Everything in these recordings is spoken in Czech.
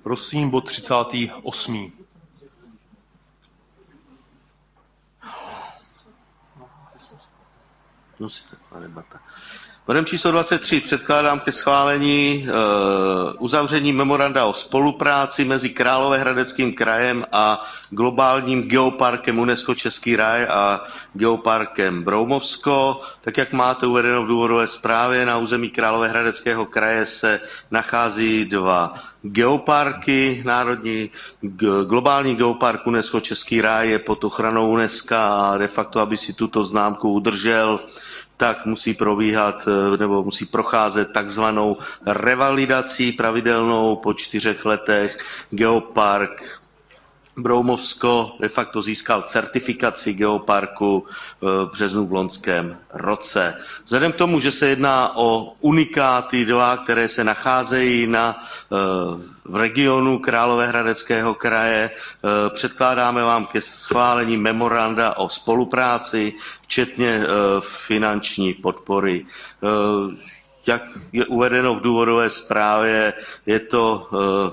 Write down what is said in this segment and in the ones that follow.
Prosím, bod 38. Bodem číslo 23 předkládám ke schválení uzavření memoranda o spolupráci mezi Královéhradeckým krajem a globálním geoparkem UNESCO Český ráj a geoparkem Broumovsko. Tak jak máte uvedeno v důvodové zprávě, na území Královéhradeckého kraje se nachází dva geoparky. Globální geopark UNESCO Český ráj je pod ochranou UNESCO a de facto, aby si tuto známku udržel, tak musí probíhat nebo musí procházet takzvanou revalidací pravidelnou po 4 letech. Geopark Broumovsko de facto získal certifikaci geoparku v březnu v loňském roce. Vzhledem k tomu, že se jedná o unikáty dva, které se nacházejí v regionu Královéhradeckého kraje, předkládáme vám ke schválení memoranda o spolupráci, včetně finanční podpory. Jak je uvedeno v důvodové zprávě, je to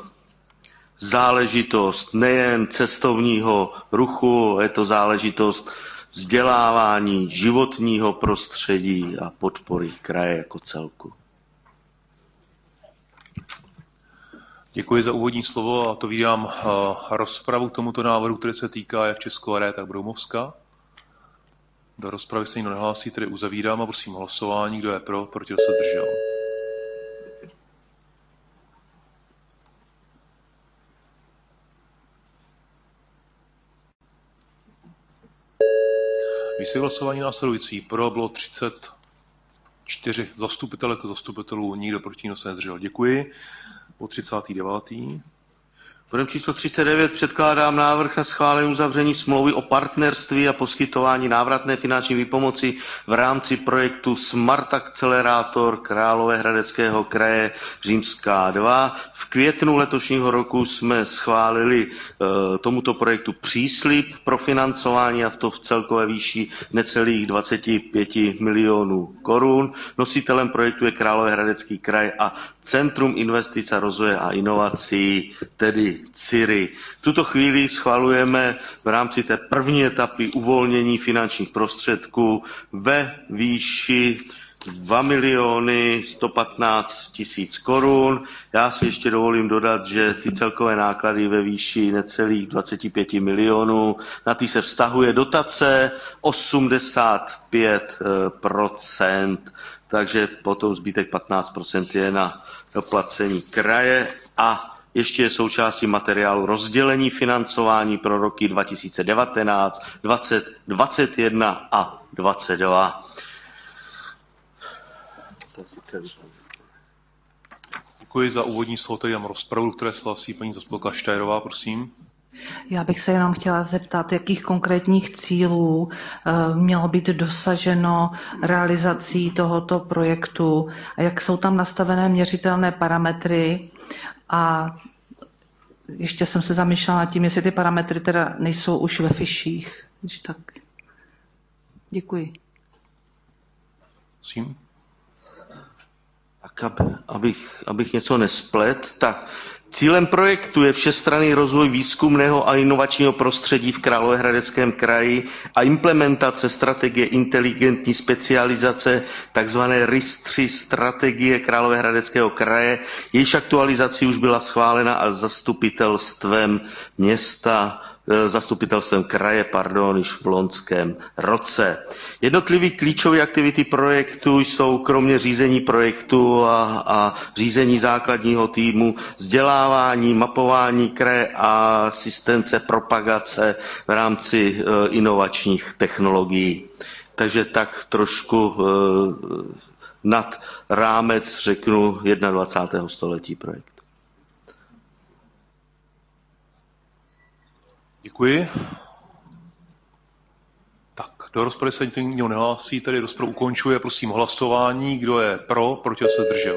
záležitost nejen cestovního ruchu, je to záležitost vzdělávání, životního prostředí a podpory kraje jako celku. Děkuji za úvodní slovo a otevírám rozpravu k tomuto návrhu, který se týká jak Českého ráje, tak Broumovska. Do rozpravy se nikdo nehlásí, tedy uzavírám a prosím hlasování. Kdo je pro, proti, kdo se zdržel. Výsledek hlasování následující. Pro bylo 34 zastupitelek a zastupitelů, nikdo proti, nikdo se nezdržel. Děkuji. Po 39. Bodem číslo 39 předkládám návrh na schválení uzavření smlouvy o partnerství a poskytování návratné finanční výpomoci v rámci projektu Smart Accelerator Královéhradeckého kraje Římská 2. V květnu letošního roku jsme schválili tomuto projektu příslib pro financování, a to v celkové výši necelých 25 milionů korun. Nositelem projektu je Královéhradecký kraj a Centrum investic a rozvoje a inovací, tedy CIRI. V tuto chvíli schvalujeme v rámci té první etapy uvolnění finančních prostředků ve výši 2 115 000 korun. Já si ještě dovolím dodat, že ty celkové náklady ve výši necelých 25 milionů, na ty se vztahuje dotace 85%, takže potom zbytek 15% je na doplacení kraje a ještě je součástí materiálu rozdělení financování pro roky 2019, 20, 21 a 22. Děkuji za úvodní slovo, tady mám rozpravu, které se hlásí paní zastupitelka Štajerová, prosím. Já bych se jenom chtěla zeptat, jakých konkrétních cílů mělo být dosaženo realizací tohoto projektu a jak jsou tam nastavené měřitelné parametry a ještě jsem se zamýšlela nad tím, jestli ty parametry teda nejsou už ve fiších. Když tak. Děkuji. Prosím. Tak abych něco nesplet, tak cílem projektu je všestranný rozvoj výzkumného a inovačního prostředí v Královéhradeckém kraji a implementace strategie inteligentní specializace, takzvané RIS-3 strategie Královéhradeckého kraje. Jejíž aktualizací už byla schválena a zastupitelstvem kraje, již v loňském roce. Jednotlivé klíčové aktivity projektu jsou kromě řízení projektu a řízení základního týmu, vzdělávání, mapování kraje a asistence, propagace v rámci inovačních technologií. Takže tak trošku nad rámec, řeknu, 21. století projekt. Děkuji. Tak, do rozpravy se nikdo nehlásí, tady rozpravu ukončuje, prosím hlasování. Kdo je pro, proti se zdržel.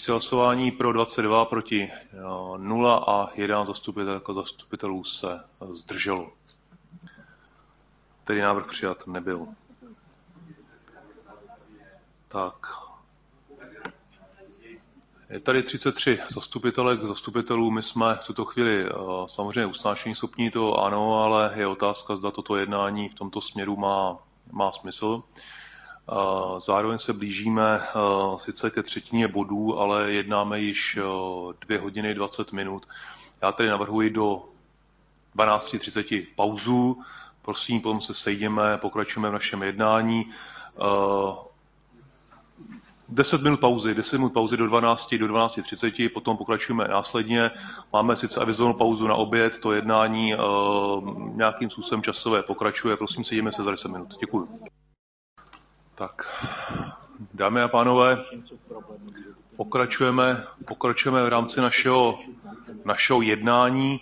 Výsledek hlasování pro 22, proti 0 a 11 zastupitelů se zdrželo. Tedy návrh přijat nebyl. Tak. Je tady 33 zastupitelů. My jsme v tuto chvíli samozřejmě usnášení schopní, to ano, ale je otázka, zda toto jednání v tomto směru má smysl. Zároveň se blížíme sice ke třetině bodů, ale jednáme již 2 hodiny 20 minut. Já tedy navrhuji do 12:30 pauzu. Prosím, potom se sejdeme, pokračujeme v našem jednání. 10 minut pauzy do 12:30, potom pokračujeme následně. Máme sice avizovanou pauzu na oběd, to jednání nějakým způsobem časové pokračuje. Prosím, sejdeme se za 10 minut. Děkuji. Tak, dámy a pánové, pokračujeme v rámci našeho jednání.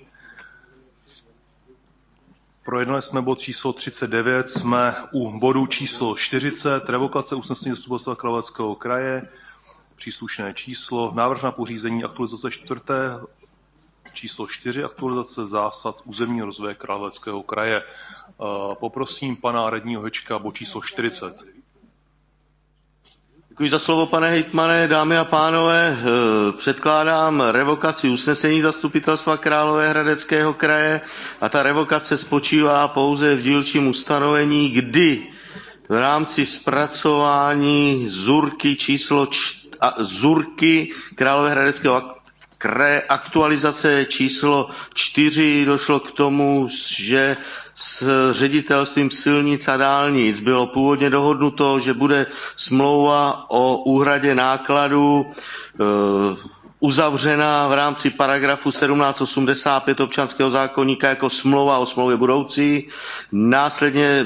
Projednali jsme bod číslo 39, jsme u bodu číslo 40, revokace usnesení Zastupitelstva Královéhradeckého kraje, příslušné číslo, návrh na pořízení aktualizace 4. číslo 4, aktualizace zásad územního rozvoje Královéhradeckého kraje. Poprosím pana radního Hečka, bod číslo 40. Děkuji za slovo, pane hejtmane, dámy a pánové. Předkládám revokaci usnesení Zastupitelstva Královéhradeckého kraje a ta revokace spočívá pouze v dílčím ustanovení, kdy v rámci zpracování ZURky Královéhradeckého kraje aktualizace číslo 4 došlo k tomu, že s ředitelstvím silnic a dálnic bylo původně dohodnuto, že bude smlouva o úhradě nákladů uzavřena v rámci paragrafu 1785 občanského zákoníka jako smlouva o smlouvě budoucí. Následně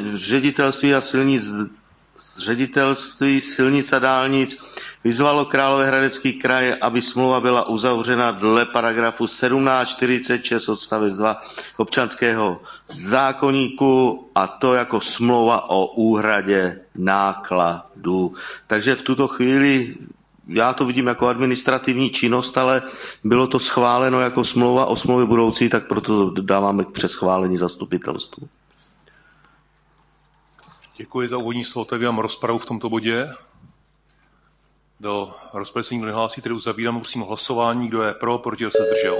ředitelství silnic a dálnic vyzvalo Královéhradecký kraj, aby smlouva byla uzavřena dle paragrafu 1746 odstavec 2 občanského zákoníku, a to jako smlouva o úhradě nákladů. Takže v tuto chvíli já to vidím jako administrativní činnost, ale bylo to schváleno jako smlouva o smlouvě budoucí, tak proto to dáváme k přeschválení zastupitelstvu. Děkuji za úvodní slovo. Otevírám rozpravu v tomto bodě. Do rozpravy se nikdo nehlásí, tedy uzavírám, prosím o hlasování. Kdo je pro, proti, kdo se zdržel?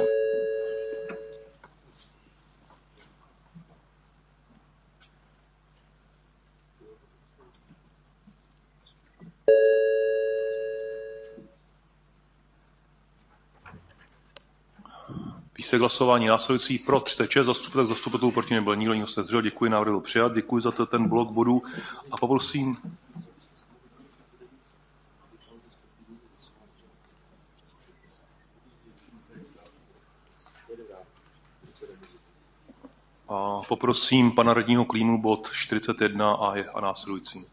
Výsledek hlasování následující: pro 36 zastupitelů, proti nebyl nikdo se zdržel. Děkuji, návrh byl přijat. Děkuji za ten blok bodů a poprosím pana radního Klímu bod 41 a následující.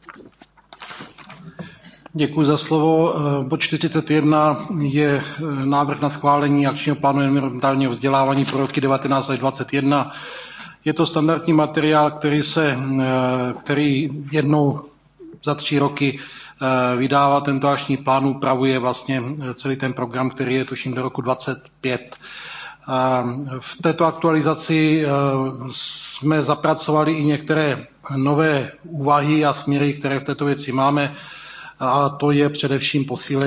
Děkuji za slovo. Bod 41 je návrh na schválení akčního plánu environmentálního vzdělávání pro roky 19 až 21. Je to standardní materiál, který jednou za 3 roky vydává. Tento akční plán upravuje vlastně celý ten program, který je tuším do roku 25. V této aktualizaci jsme zapracovali i některé nové úvahy a směry, které v této věci máme, a to je především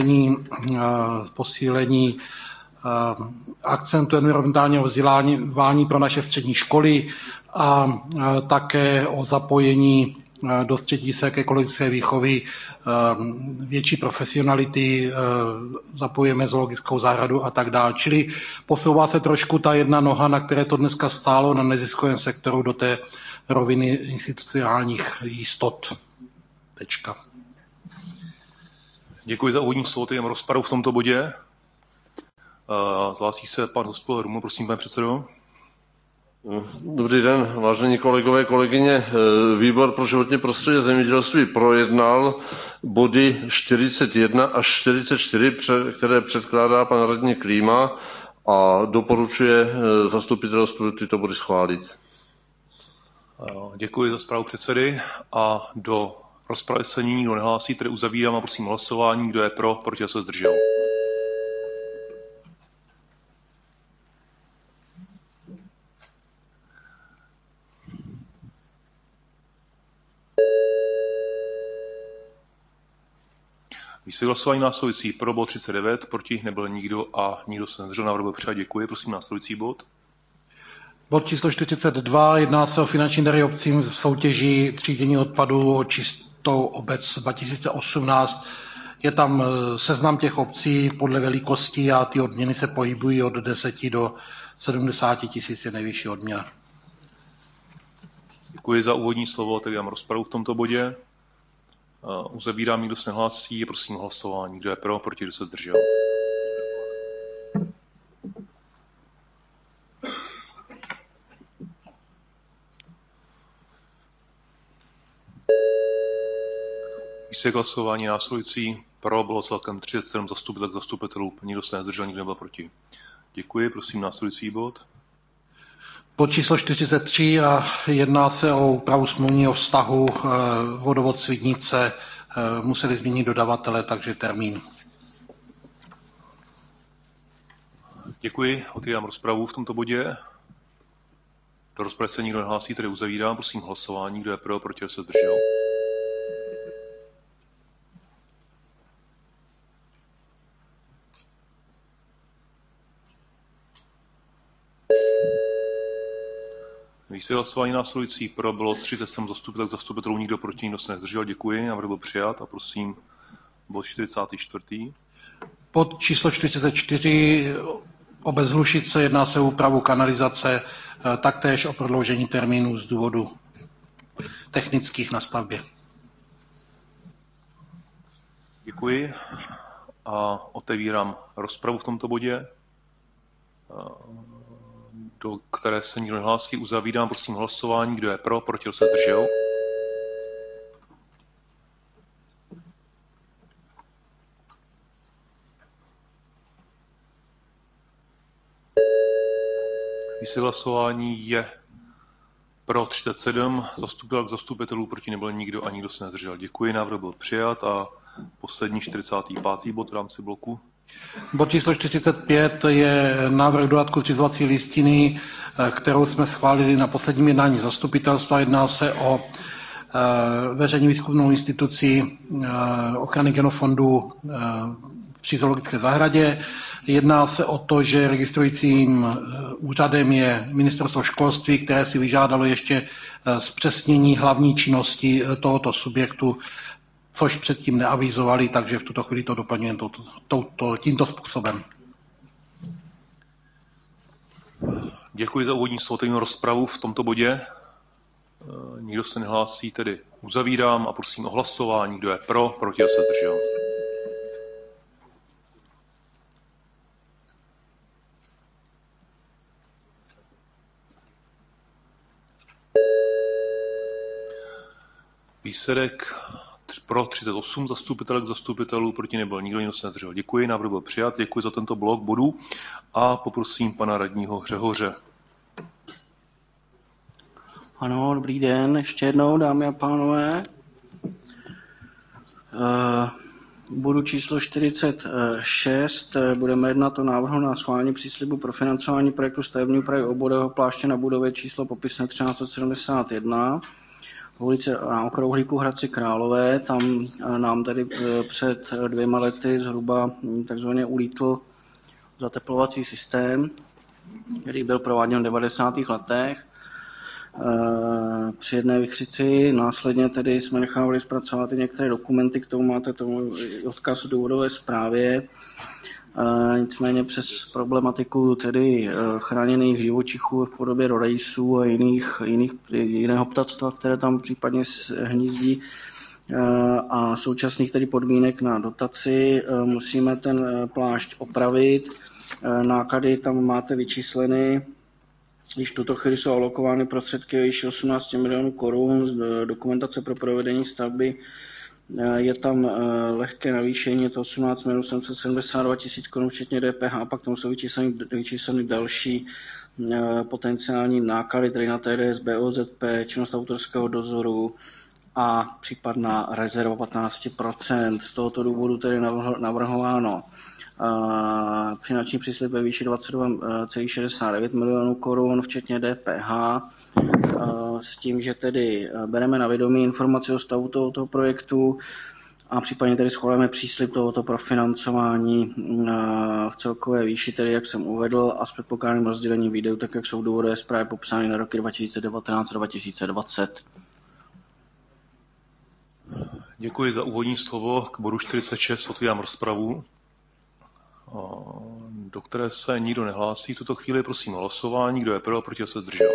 posílení akcentu environmentálního vzdělávání pro naše střední školy a také o zapojení do středisek ekologické výchovy větší profesionality, zapojíme zoologickou zahradu a tak dále. Čili posouvá se trošku ta jedna noha, na které to dneska stálo na neziskovém sektoru, do té roviny institucionálních jistot. Tečka. Děkuji za úvodní slovo, teď rozpravu v tomto bodě. Zhlásí se pan zastupitel Ruml, prosím, pane předsedo. Dobrý den, vážení kolegové, kolegyně. Výbor pro životní prostředí a zemědělství projednal body 41 až 44, které předkládá pan radní Klíma, a doporučuje zastupitelstvu tyto body schválit. Děkuji za zprávu předsedy a do rozpravy se nikdo nehlásí, tedy uzavírám a prosím hlasování. Kdo je pro, proti, se zdržel? Výsledek hlasování následující pro bod 39, proti nebyl nikdo a nikdo se nezdržel. Návrh byl přijat. Děkuji. Prosím následující bod. Bod číslo 42, jedná se o finanční dary obcím v soutěži třídění odpadů o čistou obec 2018. Je tam seznam těch obcí podle velikosti a ty odměny se pohybují od 10 do 70 tisíc je nejvyšší odměna. Děkuji za úvodní slovo, otevírám rozpravu v tomto bodě. Uzavírám, nikdo se nehlásí, prosím o hlasování. Kdo je pro, proti, kdo se zdržel? Výsledek hlasování následující. Pro bylo celkem 37 zastupitelů, nikdo se nezdržel, nikdo nebyl proti. Děkuji, prosím následující bod. Bod číslo 43 a jedná se o úpravu smluvního vztahu vodovod Svidnice. Museli změnit dodavatele, takže termín. Děkuji, otvírám rozpravu v tomto bodě. Do rozpravy se nikdo nehlásí, tedy uzavírám. Prosím hlasování, kdo je pro, proti, kdo se zdržel. Výsledek hlasování následující pro bylo 37 zastupitelů, nikdo proti, nikdo se nezdržel. Děkuji, návrh byl přijat a prosím bod 44. Bod číslo 44 obec Hlušice, jedná se o úpravu kanalizace, taktéž o prodloužení termínu z důvodu technických na stavbě. Děkuji a otevírám rozpravu v tomto bodě, do které se nikdo nehlásí. Uzavírám, prosím hlasování, kdo je pro, proti, kdo se zdržel. Výsledek hlasování je pro 37 zastupitelů, proti nebyl nikdo a nikdo se nezdržel. Děkuji, návrh byl přijat a poslední 45. bod v rámci bloku. Bod číslo 45 je návrh dodatku zřizovací listiny, kterou jsme schválili na posledním jednání zastupitelstva. Jedná se o veřejně výzkumnou instituci ochrany genofondu při zoologické zahradě. Jedná se o to, že registrujícím úřadem je Ministerstvo školství, které si vyžádalo ještě zpřesnění hlavní činnosti tohoto subjektu, což předtím neavizovali, takže v tuto chvíli to doplňujeme tímto způsobem. Děkuji za úvodní slovo, rozpravu v tomto bodě. Nikdo se nehlásí, tedy uzavírám a prosím o hlasování. Kdo je pro, proti, kdo se zdržel. Výsledek pro 38 zastupitelů, proti nebyl nikdo, nikdo se nezdržel. Děkuji, návrh byl přijat, děkuji za tento blok bodů a poprosím pana radního Řehoře. Ano, dobrý den, ještě jednou, dámy a pánové. Bodu číslo 46 budeme jednat o návrhu na schválení příslibu pro financování projektu stavební úpravy obvodového pláště na budově číslo popisné 1371 v ulici na Okrouhlíku Hradci Králové. Tam nám tady před 2 lety zhruba takzvaně ulítl zateplovací systém, který byl prováděn v 90. letech. Při jedné vychřici následně tedy jsme nechávali zpracovat i některé dokumenty, k tomu máte tomu odkaz v důvodové zprávě. Nicméně přes problematiku tedy chráněných živočichů v podobě rodejsů a jiného ptactva, které tam případně hnízdí, a současných tedy podmínek na dotaci musíme ten plášť opravit. Náklady tam máte vyčísleny. Již v tuto chvíli jsou alokovány prostředky výši 18 milionů korun. Dokumentace pro provedení stavby je tam lehké navýšení, je to 18 772 tisíc korun včetně DPH, a pak tam jsou vyčísleny další potenciální náklady, tedy na TDS, BOZP, činnost autorského dozoru a případná rezerva 15%. Z tohoto důvodu tedy navrhováno finanční příslib ve výši 22,69 milionů korun, včetně DPH, s tím, že tedy bereme na vědomí informaci o stavu tohoto projektu a případně tedy schvalujeme příslib tohoto profinancování v celkové výši, tedy jak jsem uvedl, a s předpokládaným rozdělením výdajů, tak jak jsou v důvodové zprávě popsány na roky 2019 a 2020. Děkuji za úvodní slovo. K bodu 46 otvírám rozpravu, do které se nikdo nehlásí. V tuto chvíli prosím o hlasování. Kdo je pro, proti, se zdržel?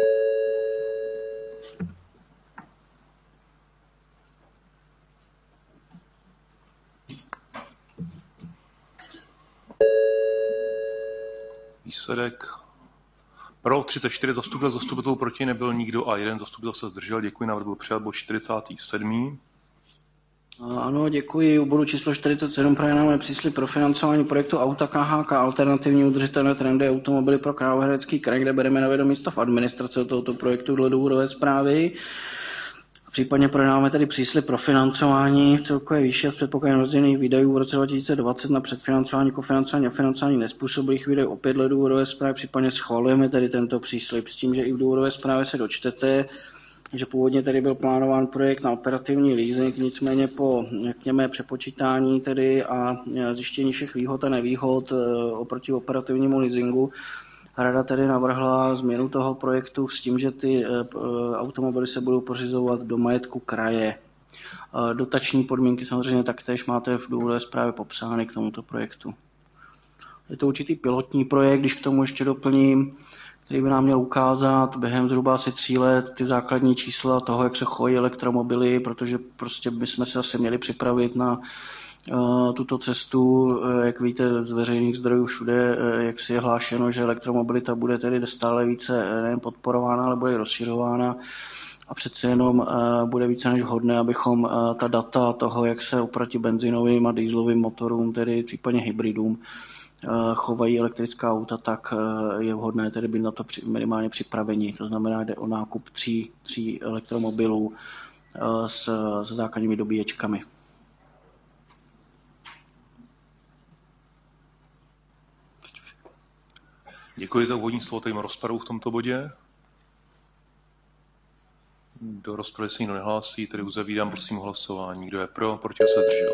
Výsledek pro 34 zastupitelů, proti nebyl nikdo a jeden zastupitel se zdržel. Děkuji, návrh byl přijat. Bod 47. Ano, děkuji. U bodu číslo 47 projednáme příslib pro financování projektu Auta KHK Alternativní udržitelné trendy automobily pro Královéhradecký kraj, kde bereme na vědomí stav administrace tohoto projektu dle důvodové zprávy. Případně projednáme tedy příslib pro financování v celkové výši a s předpokladem rozdělených výdajů v roce 2020 na předfinancování, kofinancování a financování nezpůsobilých výdajů opět dle důvodové zprávy. Případně schvalujeme tedy tento příslib s tím, že i v důvodové zprávě se dočtete, že původně tedy byl plánován projekt na operativní leasing, nicméně po, řekněme, přepočítání tedy a zjištění všech výhod a nevýhod oproti operativnímu leasingu, Rada tedy navrhla změnu toho projektu s tím, že ty automobily se budou pořizovat do majetku kraje. Dotační podmínky samozřejmě taktéž máte v důvodové zprávě popsány k tomuto projektu. Je to určitý pilotní projekt, když k tomu ještě doplním, který by nám měl ukázat během zhruba asi 3 let ty základní čísla toho, jak se chovají elektromobily, protože prostě bychom se asi měli připravit na tuto cestu. Jak víte z veřejných zdrojů všude, jak si je hlášeno, že elektromobilita bude tedy stále více nejen podporována, ale bude i rozšiřována. A přece jenom bude více než vhodné, abychom ta data toho, jak se oproti benzinovým a dieselovým motorům, tedy případně hybridům, chovají elektrická auta, tak je vhodné tedy být na to minimálně připraveni. To znamená, jde o nákup 3 elektromobilů s základními dobíječkami. Děkuji za úvodní slovo, tady mám rozpravu v tomto bodě. Do rozpravy se nikdo nehlásí, tedy uzavírám, prosím o hlasování. Kdo je pro, proti, se zdržel?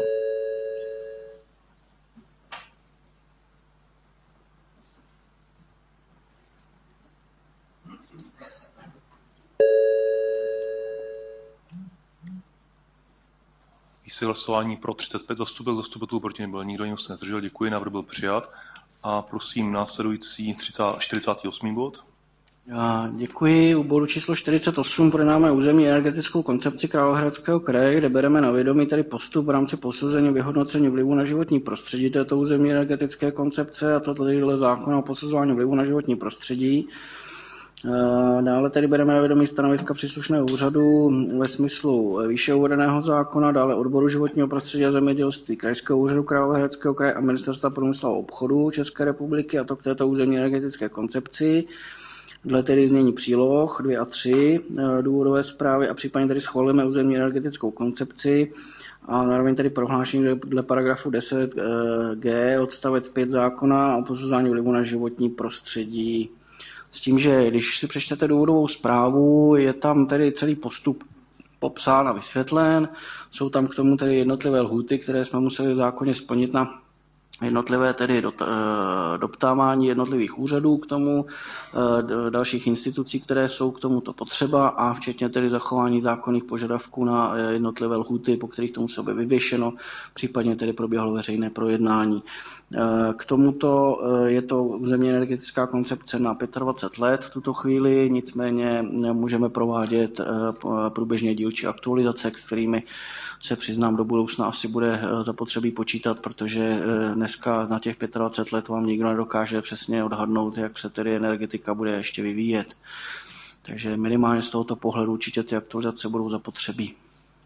Výsledek hlasování pro 35 zastupitelů, proti nebyl nikdo, nikdo se nezdržel. Děkuji, návrh byl přijat. A prosím následující 48. bod. Děkuji. U bodu číslo 48 projednáme územní energetickou koncepci Královéhradeckého kraje, kde bereme na vědomí tedy postup v rámci posouzení vyhodnocení vlivu na životní prostředí této územní energetické koncepce, a to tedy dle zákona o posuzování vlivu na životní prostředí. Dále tedy bereme na vědomí stanoviska příslušného úřadu ve smyslu výše uvedeného zákona, dále odboru životního prostředí a zemědělství Krajského úřadu Královéhradeckého kraje a Ministerstva průmyslu a obchodu České republiky, a to k této územní energetické koncepci. Dle tedy znění příloh 2 a 3 důvodové zprávy a případně tedy schvalujeme územní energetickou koncepci a zároveň tedy prohlášení dle paragrafu 10g odstavec 5 zákona o posuzování vlivu na životní prostředí. S tím, že když si přečtete důvodovou zprávu, je tam tedy celý postup popsán a vysvětlen. Jsou tam k tomu tedy jednotlivé lhůty, které jsme museli v zákoně splnit na jednotlivé tedy doptávání jednotlivých úřadů k tomu, dalších institucí, které jsou k tomuto potřeba, a včetně tedy zachování zákonných požadavků na jednotlivé lhůty, po kterých to muselo být vyvěšeno, případně tedy proběhlo veřejné projednání. K tomuto je to územní energetická koncepce na 25 let v tuto chvíli, nicméně můžeme provádět průběžně dílčí aktualizace, s kterými se přiznám do budoucna asi bude zapotřebí počítat, protože dneska na těch 25 let vám nikdo nedokáže přesně odhadnout, jak se tedy energetika bude ještě vyvíjet. Takže minimálně z tohoto pohledu určitě ty aktualizace budou zapotřebí.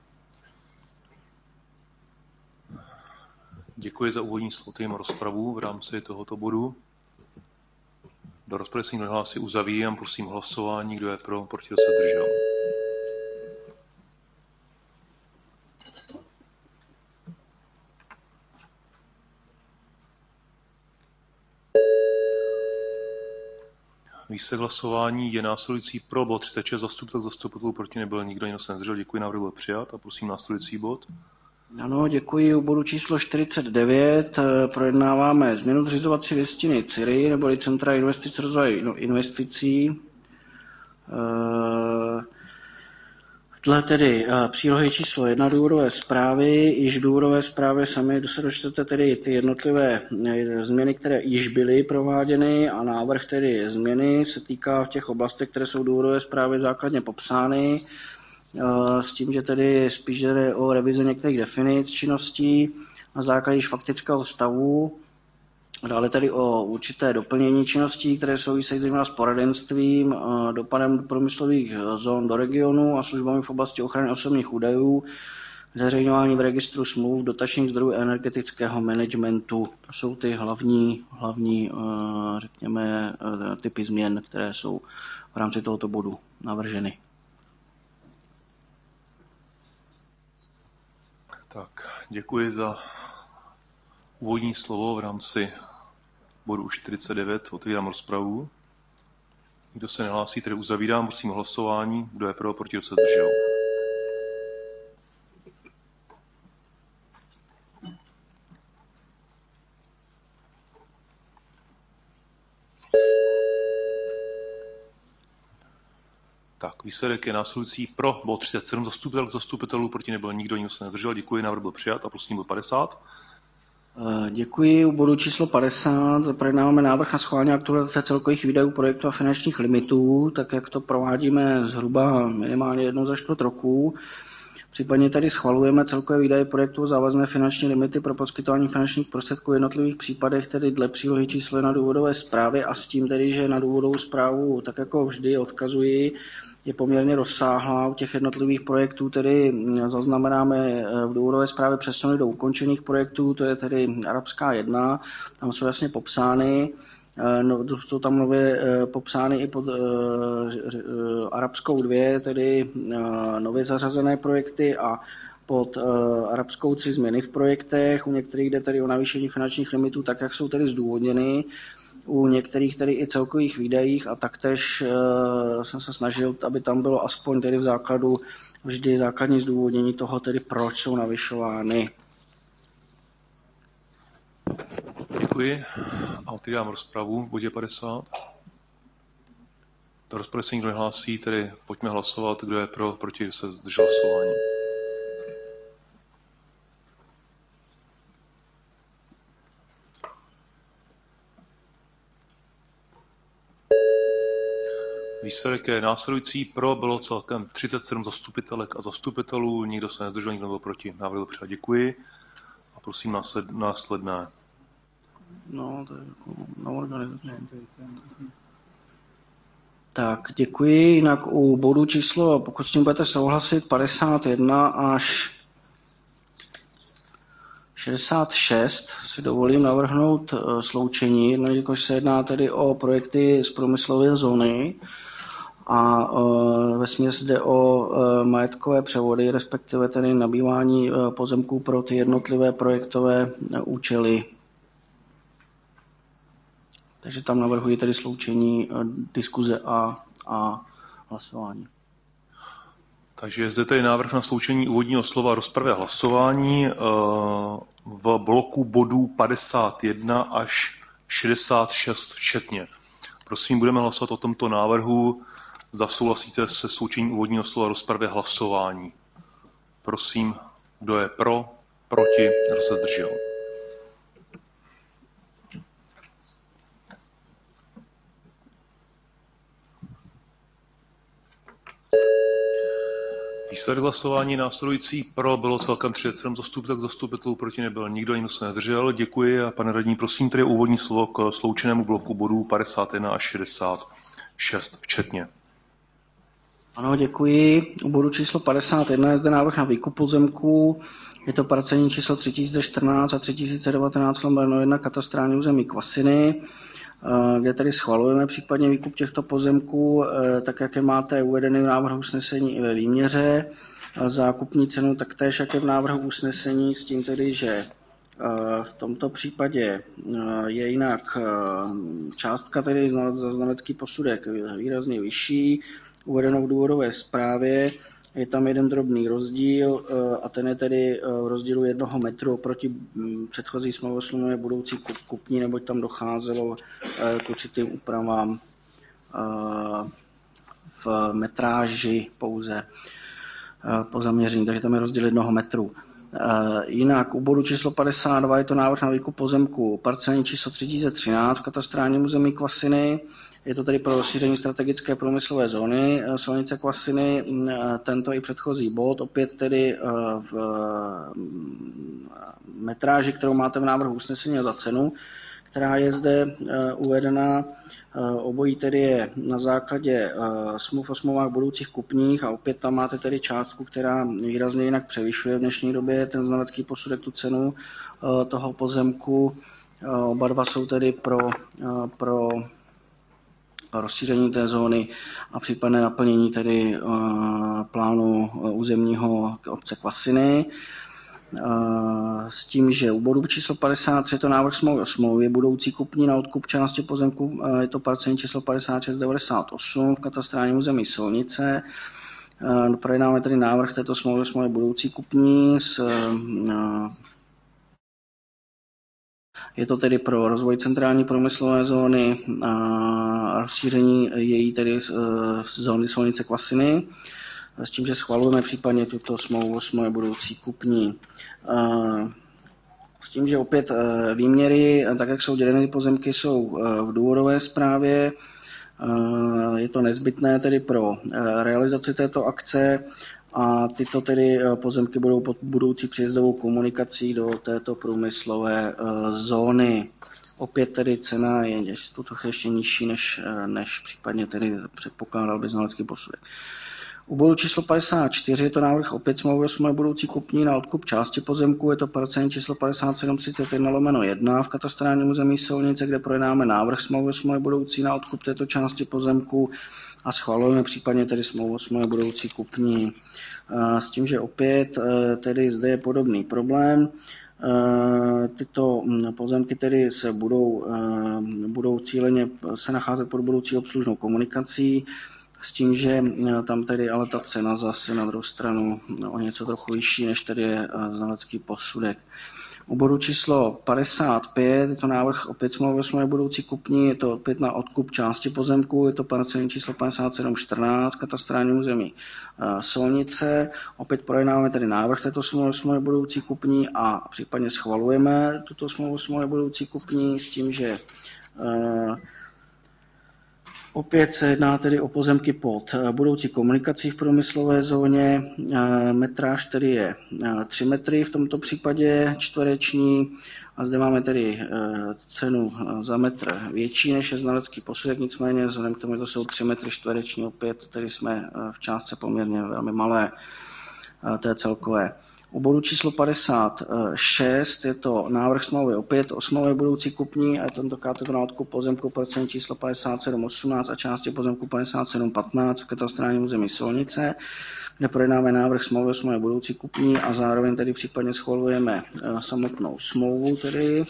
Děkuji za úvodní slovo, rozpravu v rámci tohoto bodu. Do rozpravy se nikdo nehlásí, uzavírám, prosím hlasování, kdo je pro, proti, se zdržel. Výsledek hlasování je následující: pro bod 36 zastupitelů, proti nebyl nikdo, nikdo se nezdržel. Děkuji, návrh byl přijat a prosím následující bod. Ano, děkuji. U bodu číslo 49 projednáváme změnu zřizovací listiny CIRI, neboli Centra investic rozvoje investicí. Dle tedy přílohy číslo 1 důvodové zprávy, již v důvodové zprávě sami se dočtete tedy ty jednotlivé změny, které již byly prováděny a návrh tedy změny se týká v těch oblastech, které jsou v důvodové zprávě základně popsány, s tím, že tedy spíš jde o revizi některých definic činností na základě již faktického stavu, dále tedy o určité doplnění činností, které souvisejí zejména s poradenstvím, dopadem průmyslových zón do regionu a službami v oblasti ochrany osobních údajů, zveřejňování v registru smluv, dotačních zdrojů energetického managementu. To jsou ty hlavní řekněme, typy změn, které jsou v rámci tohoto bodu navrženy. Tak, děkuji za úvodní slovo v rámci bodu 49. Otevírám rozpravu. Kdo se nehlásí, tedy uzavírám, prosím o hlasování. Kdo je pro, proti, kdo se zdržel? Tak, výsledek je následující: pro bod 37 zastupitelů, proti nebyl nikdo, nikdo se nedržel. Děkuji, návrh byl přijat a prosím bod 50. Děkuji. U bodu číslo 50 projednáváme návrh na schválení aktualizace celkových výdajů projektu a finančních limitů, tak jak to provádíme zhruba minimálně jednou za čtvrt roku. Případně tady schvalujeme celkové výdaje projektu závazné finanční limity pro poskytování finančních prostředků v jednotlivých případech, tedy dle přílohy číslo 1 důvodové zprávy, a s tím tedy, že na důvodovou zprávu, tak jako vždy odkazuji, je poměrně rozsáhlá. U těch jednotlivých projektů tedy zaznamenáme v důvodové zprávě přesuny do ukončených projektů, to je tedy Arabská 1, tam jsou jasně popsány. Jsou tam nově popsány i pod Arabskou 2, tedy nově zařazené projekty, a pod Arabskou 3 změny v projektech. U některých jde tedy o navýšení finančních limitů, tak jak jsou tedy zdůvodněny. U některých tedy i celkových výdajích, a taktéž jsem se snažil, aby tam bylo aspoň tedy v základu vždy základní zdůvodnění toho, tedy proč jsou navyšovány. Děkuji a otevírám rozpravu v bodě 50. Do rozpravy se nikdo nehlásí, tedy pojďme hlasovat, kdo je pro, proti, se zdržel hlasování. Výsledek je následující: pro bylo celkem 37 zastupitelek a zastupitelů, nikdo se nezdržel, nikdo byl proti. Návrh byl přijat. Děkuji a prosím následné. No, to je jako na organizaci. Tak, děkuji. Jinak u bodu číslo, pokud s tím budete souhlasit, 51 až 66 si dovolím navrhnout sloučení, jelikož se jedná tedy o projekty z průmyslové zóny a vesměs jde o majetkové převody, respektive tedy nabývání pozemků pro ty jednotlivé projektové účely. Takže tam navrhuji tedy sloučení diskuze a hlasování. Takže je zde tedy návrh na sloučení úvodního slova rozpravy a hlasování v bloku bodů 51 až 66 včetně. Prosím, budeme hlasovat o tomto návrhu. Zda souhlasíte se sloučením úvodního slova rozpravy a hlasování. Prosím, kdo je pro, proti, kdo se zdržel. Výsledek hlasování následující: pro bylo celkem 37 zastupitelů, proti nebyl nikdo, nikdo se nedržel. Děkuji a pane radní, prosím tedy úvodní slovo k sloučenému bloku bodů 51 až 66 včetně. Ano, děkuji. U bodu číslo 51 je zde návrh na výkup pozemků. Je to parcení číslo 3014 a 3019/1 katastrální území Kvasiny, kde tedy schvalujeme případně výkup těchto pozemků, tak jak je máte uvedeny v návrhu usnesení i ve výměře. Zákupní cenu taktéž, jak je v návrhu usnesení, s tím tedy, že v tomto případě je jinak částka tedy za znalecký posudek výrazně vyšší, uvedenou v důvodové zprávě. Je tam jeden drobný rozdíl a ten je tedy v rozdílu 1 metru oproti předchozí smlouvě budoucí kupní, neboť tam docházelo k určitým úpravám v metráži pouze po zaměření, takže tam je rozdíl 1 metru. Jinak u bodu číslo 52 je to návrh na výkup pozemku parcelní číslo 3013 v katastrálním území Kvasiny. Je to tedy pro rozšíření strategické průmyslové zóny Solnice Kvasiny. Tento i předchozí bod, opět tedy v metráži, kterou máte v návrhu usnesení za cenu, která je zde uvedena. Obojí tedy je na základě smluv o smlouvách budoucích kupních a opět tam máte tedy částku, která výrazně jinak převyšuje v dnešní době ten znalecký posudek tu cenu toho pozemku. Oba dva jsou tedy pro rozšíření té zóny a případné naplnění tedy plánu územního obce Kvasiny. S tím, že u bodu číslo 53 je to návrh smlouvy o smlouvě budoucí kupní na odkup části pozemku, je to parcelní číslo 5698 v katastrálním území Solnice. Projednáme tedy návrh této smlouvy budoucí kupní je to tedy pro rozvoj centrální průmyslové zóny a rozšíření její tedy zóny Solnice Kvasiny. S tím, že schvalujeme případně tuto smlouvu budoucí kupní. S tím, že opět výměry, tak jak jsou děleny pozemky, jsou v důvodové zprávě. Je to nezbytné tedy pro realizaci této akce a tyto tedy pozemky budou pod budoucí příjezdovou komunikací do této průmyslové zóny. Opět tedy cena je v tuto chvíli ještě nižší, než případně tedy předpokládal by znalecký posudek. U bodu číslo 54 je to návrh opět smlouvy o budoucí kupní na odkup části pozemku, je to parcelní číslo 5731/1 v katastrálním území Solnice, kde projednáme návrh smlouvy o budoucí na odkup této části pozemku a schvalujeme případně tedy smlouvu o budoucí kupní. S tím, že opět tedy zde je podobný problém. Tyto pozemky tedy se budou cíleně se nacházet pod budoucí obslužnou komunikací, s tím, že tam tedy ale ta cena zase na druhou stranu o něco trochu vyšší, než tedy je znalecký posudek. U bodu číslo 55 je to návrh opět smlouvy o budoucí kupní, je to opět na odkup části pozemku, je to parcelní číslo 5714 katastrální území Solnice. Opět projednáváme tedy návrh této smlouvy budoucí kupní a případně schvalujeme tuto smlouvu budoucí kupní s tím, že opět se jedná tedy o pozemky pod budoucí komunikací v průmyslové zóně. Metráž tedy je 3 metry v tomto případě čtvereční a zde máme tedy cenu za metr větší než je znalecký posudek, nicméně vzhledem k tomu, že to jsou 3 metry čtvereční, opět tedy jsme v částce poměrně velmi malé té celkové. U bodu číslo 56 je to návrh smlouvy opět o smlouvě budoucí kupní a tentokrát je to na odkup pozemku parcelní číslo 5718 a části pozemku 5715 v katastrálním území Solnice, kde projednáme návrh smlouvy o smlouvě budoucí kupní a zároveň tedy případně schvalujeme samotnou smlouvu tedy.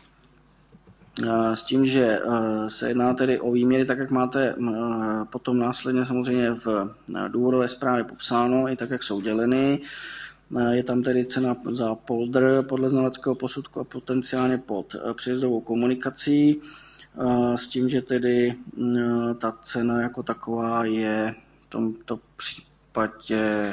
S tím, že se jedná tedy o výměry, tak jak máte potom následně samozřejmě v důvodové zprávě popsáno, i tak jak jsou děleny. Je tam tedy cena za poldr podle znaleckého posudku a potenciálně pod příjezdovou komunikací, s tím, že tedy ta cena jako taková je v tomto případě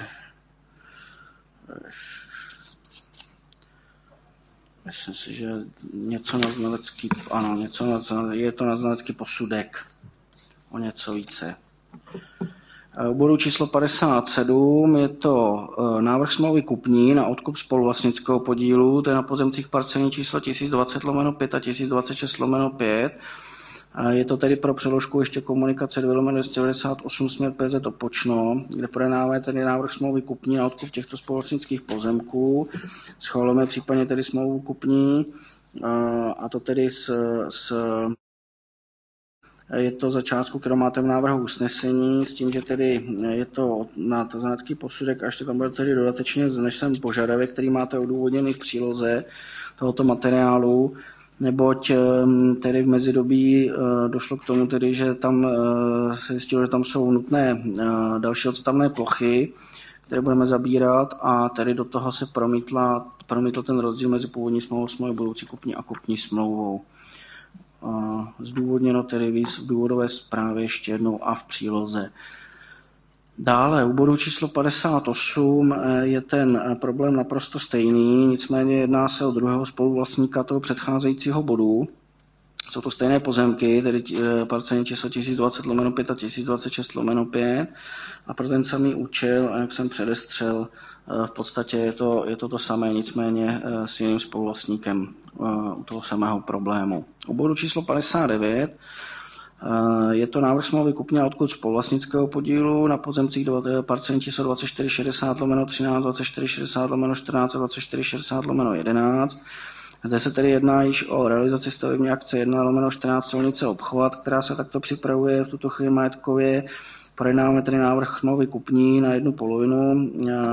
myslím si, že něco na znalecký, ano, je to na znalecký posudek o něco více. U bodu číslo 57 je to návrh smlouvy kupní na odkup spoluvlastnického podílu, to je na pozemcích parcelní číslo 1020/5 a 1026/5. Je to tedy pro přeložku ještě komunikace 2/298 směr PZ Opočno, kde projednáváme tedy návrh smlouvy kupní na odkup těchto spoluvlastnických pozemků. Schvalujeme případně tedy smlouvu kupní a to tedy je to za částku, kterou máte v návrhu usnesení, s tím, že tedy je to na znalecký posudek a ještě tam bude tedy dodatečně vznesen požadavek, který máte odůvodněný v příloze tohoto materiálu, neboť tedy v mezidobí došlo k tomu, tedy, že tam se zjistilo, že tam jsou nutné další odstavné plochy, které budeme zabírat, a tedy do toho se promítl ten rozdíl mezi původní smlouvou, budoucí kupní a kupní smlouvou. Zdůvodněno tedy v důvodové zprávě ještě jednou a v příloze. Dále u bodu číslo 58 je ten problém naprosto stejný, nicméně jedná se o druhého spoluvlastníka toho předcházejícího bodu. Jsou to stejné pozemky, tedy parcelní číslo 1020/5 a 1026/5, a pro ten samý účel, jak jsem předestřel, v podstatě je to samé, nicméně s jiným spoluvlastníkem u toho samého problému. U bodu číslo 59 je to návrh smlouvy kupní a odkup spoluvlastnického podílu na pozemcích parcelní číslo 2460/13, 2460/14 a 2460/11. Zde se tedy jedná již o realizaci stavební akce 1/14 Silnice Obchvat, která se takto připravuje v tuto chvíli majetkově. Projednáváme tedy návrh smlouvy kupní na 1/2,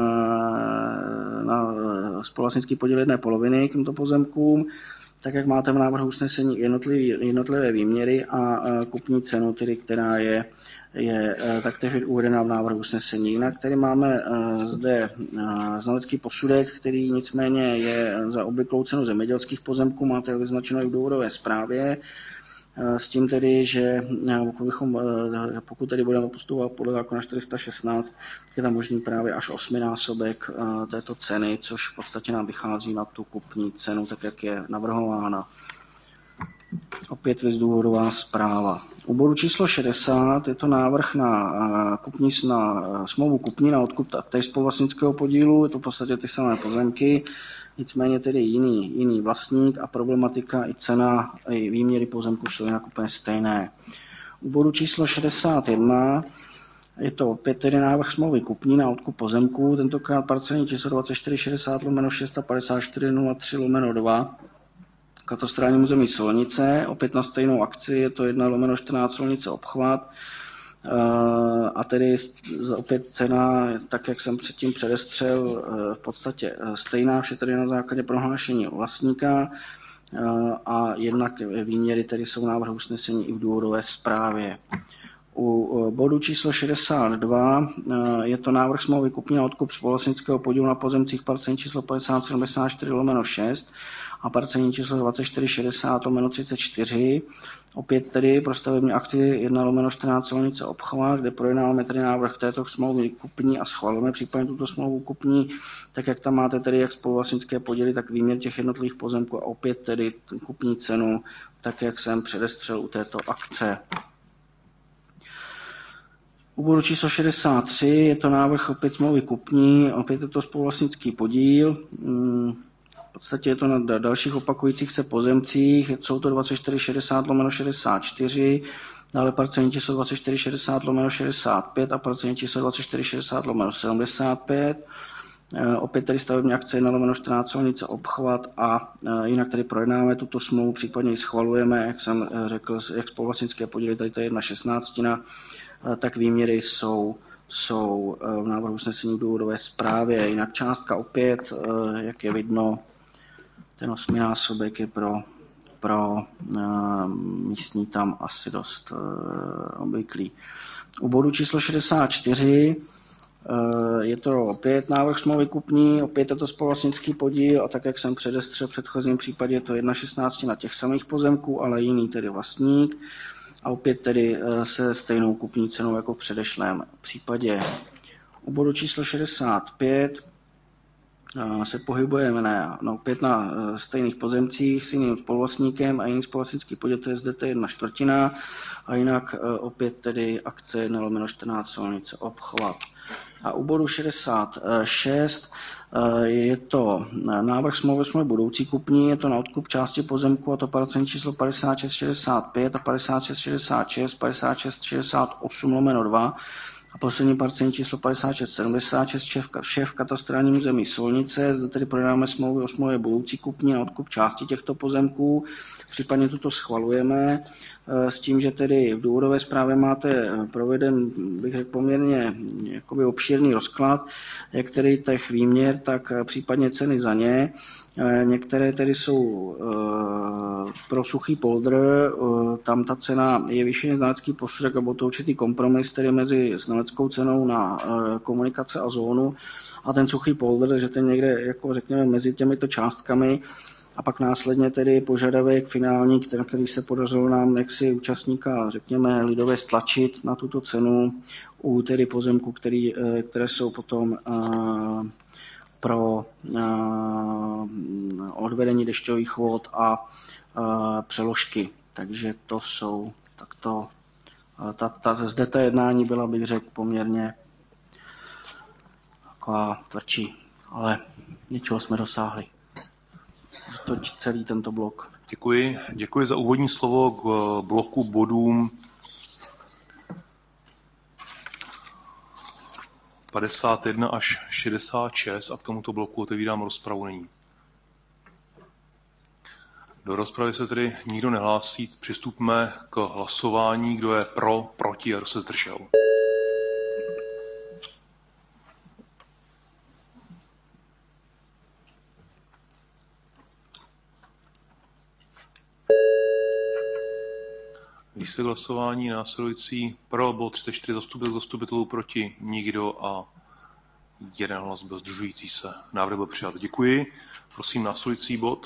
na spoluvlastnický podíl 1/2 k těmto pozemkům, tak jak máte v návrhu usnesení jednotlivé výměry a kupní cenu, tedy, která je taktéž uvedena v návrhu usnesení. Jinak tedy máme zde znalecký posudek, který nicméně je za obvyklou cenu zemědělských pozemků, máte vyznačeno i v důvodové zprávě, s tím tedy, že pokud tedy budeme postupovat podle zákona 416, tak je tam možný právě až 8násobek této ceny, což v podstatě nám vychází na tu kupní cenu, tak jak je navrhována. Opět důvodová zpráva. U bodu číslo 60 je to návrh na smlouvu kupní na odkup též spoluvlastnického podílu, je to v podstatě ty samé pozemky, nicméně tedy jiný vlastník a problematika i cena i výměry pozemku jsou jinak úplně stejné. U bodu číslo 61 je to opět tedy návrh smlouvy kupní na odkup pozemků, tentokrát parcelní číslo 2460/6 a 5403/2 katastrálním území Solnice, opět na stejnou akci, je to 1/14 Solnice Obchvat, a tedy opět cena, tak jak jsem předtím předestřel, v podstatě stejná, vše tedy na základě prohlášení vlastníka, a jednak výměry tedy jsou návrh usnesení i v důvodové zprávě. U bodu číslo 62 je to návrh smlouvy kupní na odkup spoluvlastnického podílu na pozemcích parcelní číslo 5074/6 a parcelní číslo 2460/34. Opět tedy pro stavební akci 1/14 Silnice Obchvat, kde projednáváme tedy návrh této smlouvy kupní a schvalujeme případně tuto smlouvu kupní, tak jak tam máte tedy jak spoluvlastnické podíly, tak výměr těch jednotlivých pozemků a opět tedy kupní cenu, tak jak jsem předestřel u této akce. U bodu číslo 63 je to návrh opět smlouvy kupní, opět je to spoluvlastnický podíl. V podstatě je to na dalších opakujících se pozemcích, jsou to 2460/64, dále parcelní číslo 2460/65 a parcelní číslo 2460/75. Opět tedy stavební akce 1/14 Silnice Obchvat a jinak tedy projednáme tuto smlouvu, případně ji schvalujeme, jak jsem řekl, jak spoluvlastnické podíly, tady to je 1/16, tak výměry jsou v návrhu usnesení v důvodové zprávě. Jinak částka opět, jak je vidno, ten 8násobek je pro místní tam asi dost obvyklý. U bodu číslo 64 je to opět návrh smlouvy kupní, opět je to spoluvlastnický podíl a tak, jak jsem předestřel v předchozím případě, je to 1/16 na těch samých pozemků, ale jiný tedy vlastník. A opět tedy se stejnou kupní cenou jako v předešlém případě. U bodu číslo 65 se pohybujeme opět na stejných pozemcích s jiným spoluvlastníkem a jiný spoluvlastnický podíl, to je zde 1/4, a jinak opět tedy akce 1/14 Silnice Obchvat. A u bodu 66 je to návrh smlouvy budoucí kupní, je to na odkup části pozemku, a to parcelní číslo 5665 a 5666, 5668/2 a poslední parcelní číslo 5676, vše v katastrálním území Solnice. Zde tedy projednáme smlouvy o smlouvě budoucí kupní na odkup části těchto pozemků, případně tuto schvalujeme, s tím, že tedy v důvodové zprávě máte proveden, bych řekl, poměrně jakoby obšírný rozklad, jak tedy těch výměr, tak případně ceny za ně. Některé tedy jsou pro suchý poldr, tam ta cena je vyšší než znalecký posudek, a byl to určitý kompromis tedy mezi znaleckou cenou na komunikace a zónu a ten suchý poldr, že ten někde, jako řekněme, mezi těmito částkami, a pak následně tedy požadavek finální, který se podařilo nám jaksi účastníka, řekněme, lidově stlačit na tuto cenu u tedy pozemků, které jsou potom pro odvedení dešťových vod a přeložky. Takže to jsou takto. Zde ta jednání byla, bych řekl, poměrně taková tvrdší, ale něčeho jsme dosáhli. To celý tento blok. Děkuji za úvodní slovo k bloku bodům 51 až 66 a k tomuto bloku otevírám rozpravu nyní. Do rozpravy se tedy nikdo nehlásí, přistupme k hlasování, kdo je pro, proti a kdo se zdržel. Výsledek hlasování následující: pro bylo 34 zastupitelů, proti nikdo a jeden hlas byl zdržující se. Návrh byl přijat. Děkuji. Prosím následující bod.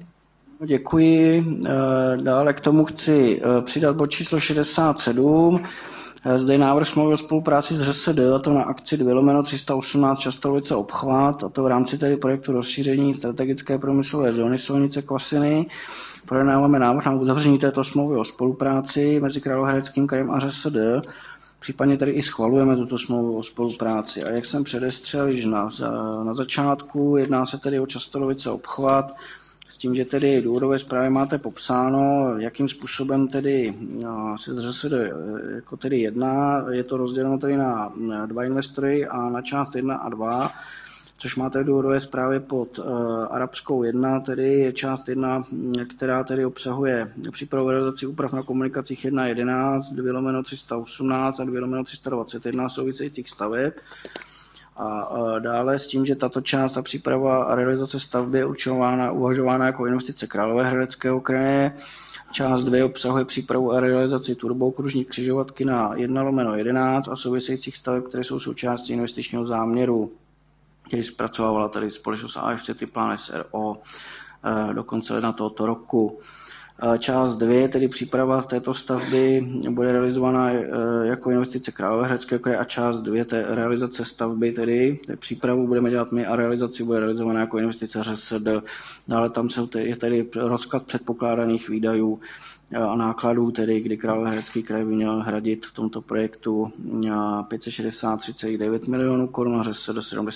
Děkuji. Dále k tomu chci přidat bod číslo 67. Zde je návrh smlouvy o spolupráci s ŘSD, a to na akci 2/318 Častolovice obchvat, a to v rámci tedy projektu rozšíření strategické průmyslové zóny silnice Kvasiny. Projednáváme návrh na uzavření této smlouvy o spolupráci mezi Královéhradeckým krajem a ŘSD. Případně tady i schvalujeme tuto smlouvu o spolupráci. A jak jsem předestřel již na začátku, jedná se tedy o Častolovice obchvat, s tím, že tedy v důvodové zprávě máte popsáno, jakým způsobem tedy se ŘSD jako tedy jedná. Je to rozděleno tedy na dva investory a na část 1 a 2, což máte v důvodové zprávě pod arabskou 1, tedy je část 1, která tedy obsahuje přípravu realizaci úprav na komunikacích 1.11, 2/318 a 2/321 souvisejících staveb. A dále s tím, že tato část a příprava a realizace stavby je uvažována jako investice Královéhradeckého kraje. Část 2 obsahuje přípravu a realizaci turbookružní křižovatky na 1/11 a souvisejících staveb, které jsou součástí investičního záměru, který zpracovávala tady společnost AF Cityplan SRO do konce ledna tohoto roku. Část 2, tedy příprava této stavby, bude realizována jako investice Královéhradeckého kraje a část 2, realizace stavby, tedy přípravu budeme dělat my a realizaci bude realizována jako investice ŘSD. Dále tam je tedy rozklad předpokládaných výdajů a nákladů, tedy kdy Královéhradecký kraj by měl hradit v tomto projektu 563,9 milionů korun a ŘSD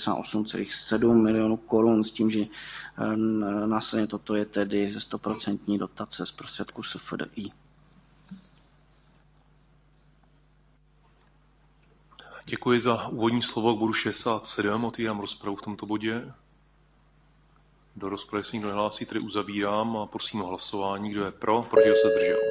78,7 milionů korun, s tím, že následně toto je tedy ze 100% dotace z prostředků SFDI. Děkuji za úvodní slovo k bodu 67. Otvírám rozpravu v tomto bodě. Do rozpravy se nikdo nehlásí, tedy uzavírám a prosím o hlasování. Kdo je pro, proti, kdo se zdržel.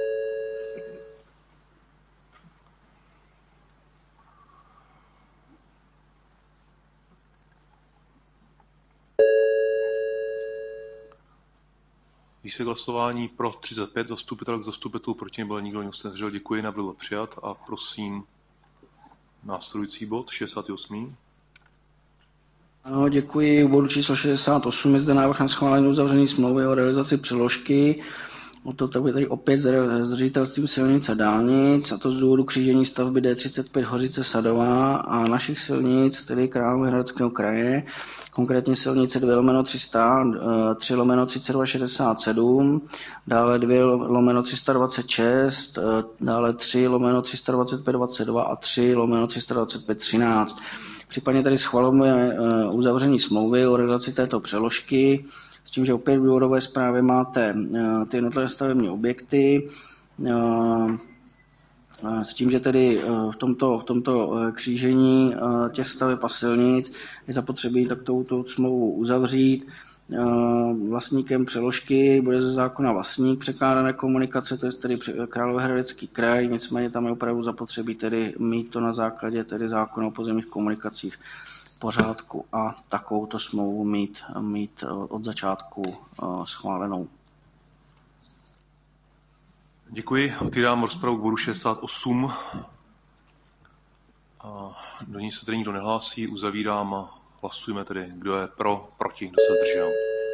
Výsledek hlasování: pro 35 zastupitelů, proti nebyl nikdo, nikdo se nezdržel. Děkuji, byl přijat a prosím následující bod 68. Ano, děkuji. U bodu číslo 68 je zde návrh na schválení uzavření smlouvy o realizaci přeložky. O to bude tady opět s ředitelstvím silnic a dálnic, a to z důvodu křížení stavby D35 Hořice Sadová a našich silnic, tedy Královéhradeckého kraje, konkrétně silnice 2/300, 3/3267, dále 2/326, dále 3/32522 a 3/32513. Případně tady schvalujeme uzavření smlouvy o realizaci této přeložky, s tím, že opět v důvodové zprávě máte ty jednotlivé stavební objekty, s tím, že tedy v tomto křížení těch staveb a silnic je zapotřebí takovou smlouvu uzavřít. Vlastníkem přeložky bude ze zákona vlastník překládané komunikace, to je tedy Královéhradecký kraj, nicméně tam je opravdu zapotřebí tedy mít to na základě tedy zákona o pozemních komunikacích. pořádku a takovouto smlouvu mít od začátku schválenou. Děkuji. Otvírám rozpravu k bodu 68. Do ní se tedy nikdo nehlásí. Uzavírám a hlasujeme tedy, kdo je pro, proti, kdo se zdržel.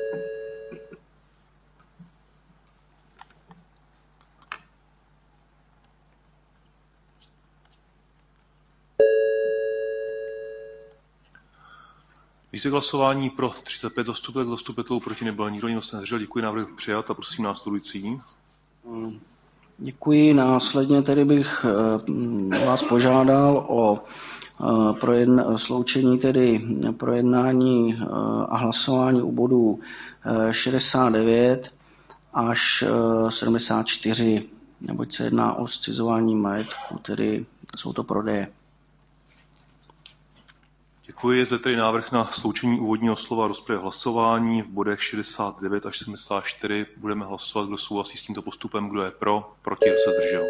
Výsledek hlasování pro 35 zastupitelů, proti nebyl nikdo, nikdo se nezdržel. Děkuji, návrh přijat a prosím následující. Děkuji. Následně tedy bych vás požádal o sloučení tedy projednání a hlasování u bodů 69 až 74, neboť se jedná o zcizování majetku, tedy jsou to prodeje. Děkuji. Je zde tedy návrh na sloučení úvodního slova rozpravy hlasování v bodech 69 až 74. Budeme hlasovat, kdo souhlasí s tímto postupem, kdo je pro, proti, kdo se zdržel.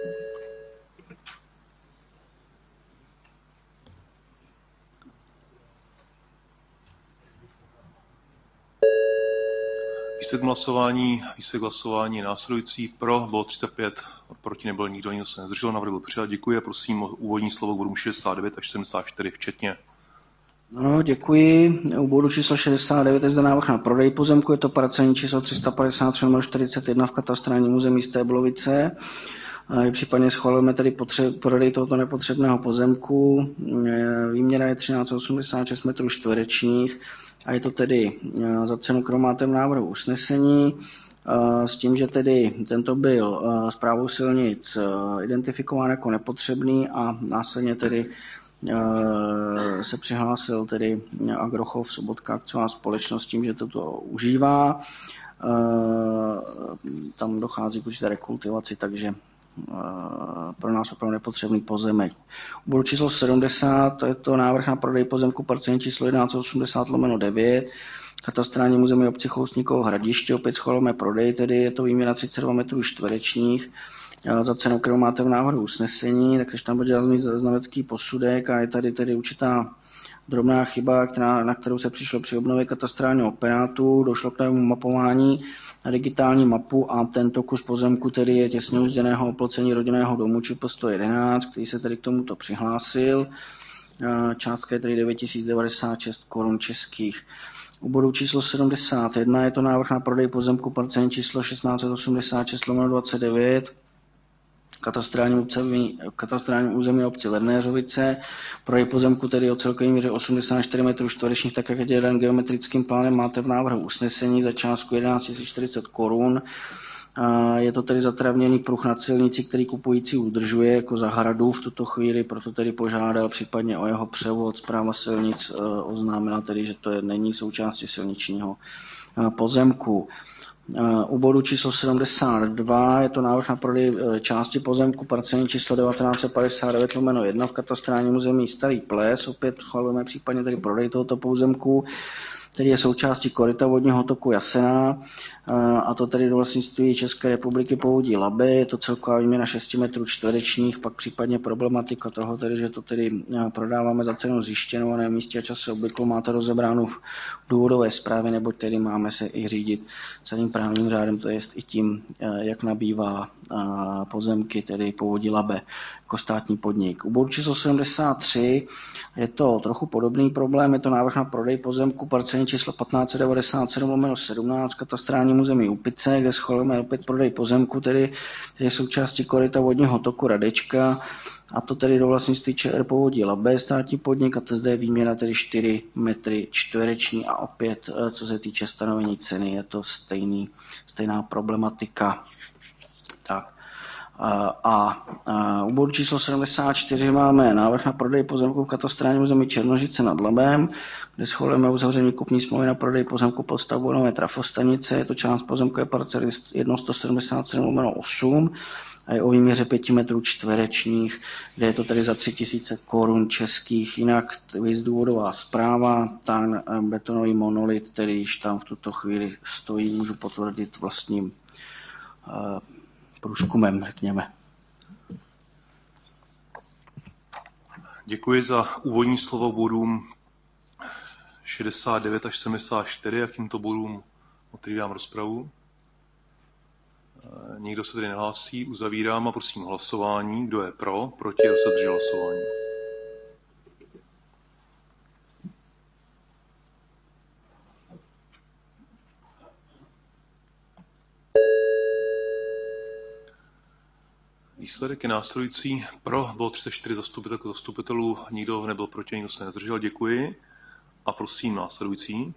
Výsledek hlasování je následující. Pro bylo 35, proti nebyl nikdo, nikdo se nezdržel, návrh byl přijat. Děkuji a prosím o úvodní slovo k bodům 69 až 74 včetně. No, děkuji. U bodu číslo 69 je zde návrh na prodej pozemku, je to parcelní číslo 353/41 v katastrálním území Stéblovice. Případně schvalujeme tedy prodej tohoto nepotřebného pozemku. Výměra je 1386 metrů čtverečních a je to tedy za cenu, kterou máte v návrhu usnesení, s tím, že tedy tento byl správou silnic identifikován jako nepotřebný a následně tedy se přihlásil tedy Agrochov Sobotka akciová společnost tím, že toto užívá. Tam dochází k určité rekultivaci, takže pro nás opravdu nepotřebný pozemek. U bodu číslo 70, to je to návrh na prodej pozemku parcelní číslo 1180/9, katastrální území obci Choustníkovo Hradiště, opět schvalujeme prodej, tedy je to výměra 32 metrů čtverečních za cenu, kterou máte v návrhu usnesení, takže tam bude dělaný znavecký posudek a je tady tedy určitá drobná chyba, na kterou se přišlo při obnově katastrálního operátu, došlo k novému mapování na digitální mapu a tento kus pozemku tedy je těsně uzděného oplocení rodinného domu ČIP 111, který se tedy k tomuto přihlásil. Částka je tedy 9096 korun českých. U bodu číslo 71 je to návrh na prodej pozemku parcelní číslo 1686/29, katastrálním území obci Lernéřovice. Prodej pozemku tedy o celkové míře 84 metrů čtverečních, tak jak je jeden geometrickým plánem, máte v návrhu usnesení za částku 11 040 korun. Je to tedy zatravněný pruh na silnici, který kupující udržuje jako zahradu v tuto chvíli, proto tedy požádal případně o jeho převod. Správa silnic oznámila tedy, že to není součástí silničního pozemku. U bodu číslo 72 je to návrh na prodej části pozemku parcelní číslo 1959/1 v katastrálním území Starý Ples. Opět schvalujeme případně tedy prodej tohoto pozemku, který je součástí koryta vodního toku Jasena, a to tedy do vlastnictví České republiky Povodí Labe. Je to celková výměra 6 metrů čtverečních, pak případně problematika toho, tedy, že to tedy prodáváme za cenu zjištěnou a na místě a čase obvyklou, máte rozebránu v důvodové zprávě, neboť tedy máme se i řídit celým právním řádem, to je i tím, jak nabývá pozemky, tedy Povodí Labe jako státní podnik. U bodu číslo 73 je to trochu podobný problém, je to návrh na prodej pozemku parcelní číslo 1597/17 katastrálním území Úpice, kde schvalujeme opět prodej pozemku, tedy je součástí koryta vodního toku Radečka, a to tedy do vlastnictví ČR Povodí Labe, státní podnik, a to zde je výměra tedy 4 metry čtvereční a opět, co se týče stanovení ceny, je to stejná problematika. Tak. A u bodu číslo 74 máme návrh na prodej pozemku v katastrálním území Černožice nad Labem, kde schvalujeme uzavření kupní smlouvy na prodej pozemku pod stavbou nové trafostanice. Je to část pozemkové parcely 1177/8 a je o výměře 5 metrů čtverečních, kde je to tedy za 3000 korun českých. Jinak důvodová zpráva, ten betonový monolit, který již tam v tuto chvíli stojí, můžu potvrdit vlastním průzkumem, řekněme. Děkuji za úvodní slovo bodům 69 až 74 a k těmto bodům otevírám rozpravu. Nikdo se tedy nehlásí, uzavírám a prosím hlasování. Kdo je pro, proti, kdo se zdržel hlasování. Výsledek je následující. Pro bylo 34 zastupitelů, nikdo nebyl proti, nikdo se nezdržel. Děkuji. A prosím následující.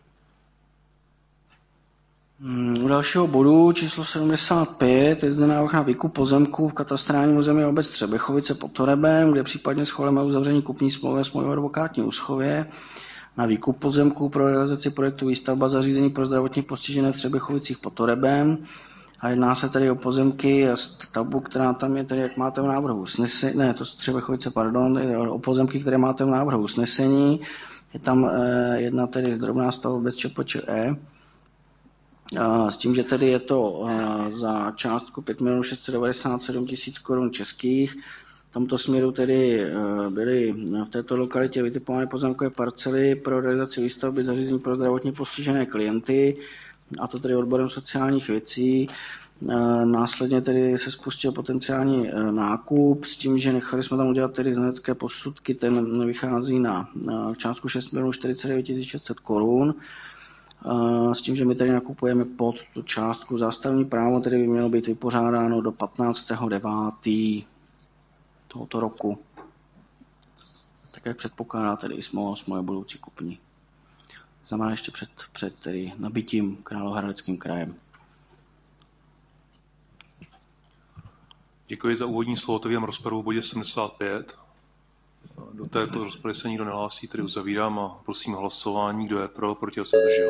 U dalšího bodu číslo 75 je zde návrh na výkup pozemků v katastrálním území obec Třebechovice pod Torebem, kde případně schválíme uzavření kupní smlouvy s mojou advokátní úschově na výkup pozemků pro realizaci projektu výstavba zařízení pro zdravotně postižené v Třebechovicích pod Torebem. A jedná se tedy o pozemky a stavbu, která tam je tedy, jak máte v návrhu usnesení, ne, to jsou Třebechovice, pardon, o pozemky, které máte v návrhu usnesení. Je tam jedna tedy drobná stavba bez ČPČE. S tím, že tedy je to za částku 5 697 000 korun českých. V tomto směru tedy byly v této lokalitě vytipovány pozemkové parcely pro realizaci výstavby zařízení pro zdravotně postižené klienty, a to tedy odborem sociálních věcí. Následně tedy se spustil potenciální nákup s tím, že nechali jsme tam udělat tedy znalecké posudky, ten vychází na částku 6 49 600 korun. S tím, že my tady nakupujeme pod tu částku. Zástavní právo tedy by mělo být vypořádáno do 15.9. tohoto roku. Tak jak předpokládá tedy i smlouva s moje budoucí kupní. Znamená ještě před tedy nabitím Královéhradeckým krajem. Děkuji za úvodní slovo, otevírám rozpravu v bodě 75. Do této rozpravy se nikdo nehlásí, tedy uzavírám a prosím hlasování, kdo je pro, proti, kdo se zdržel.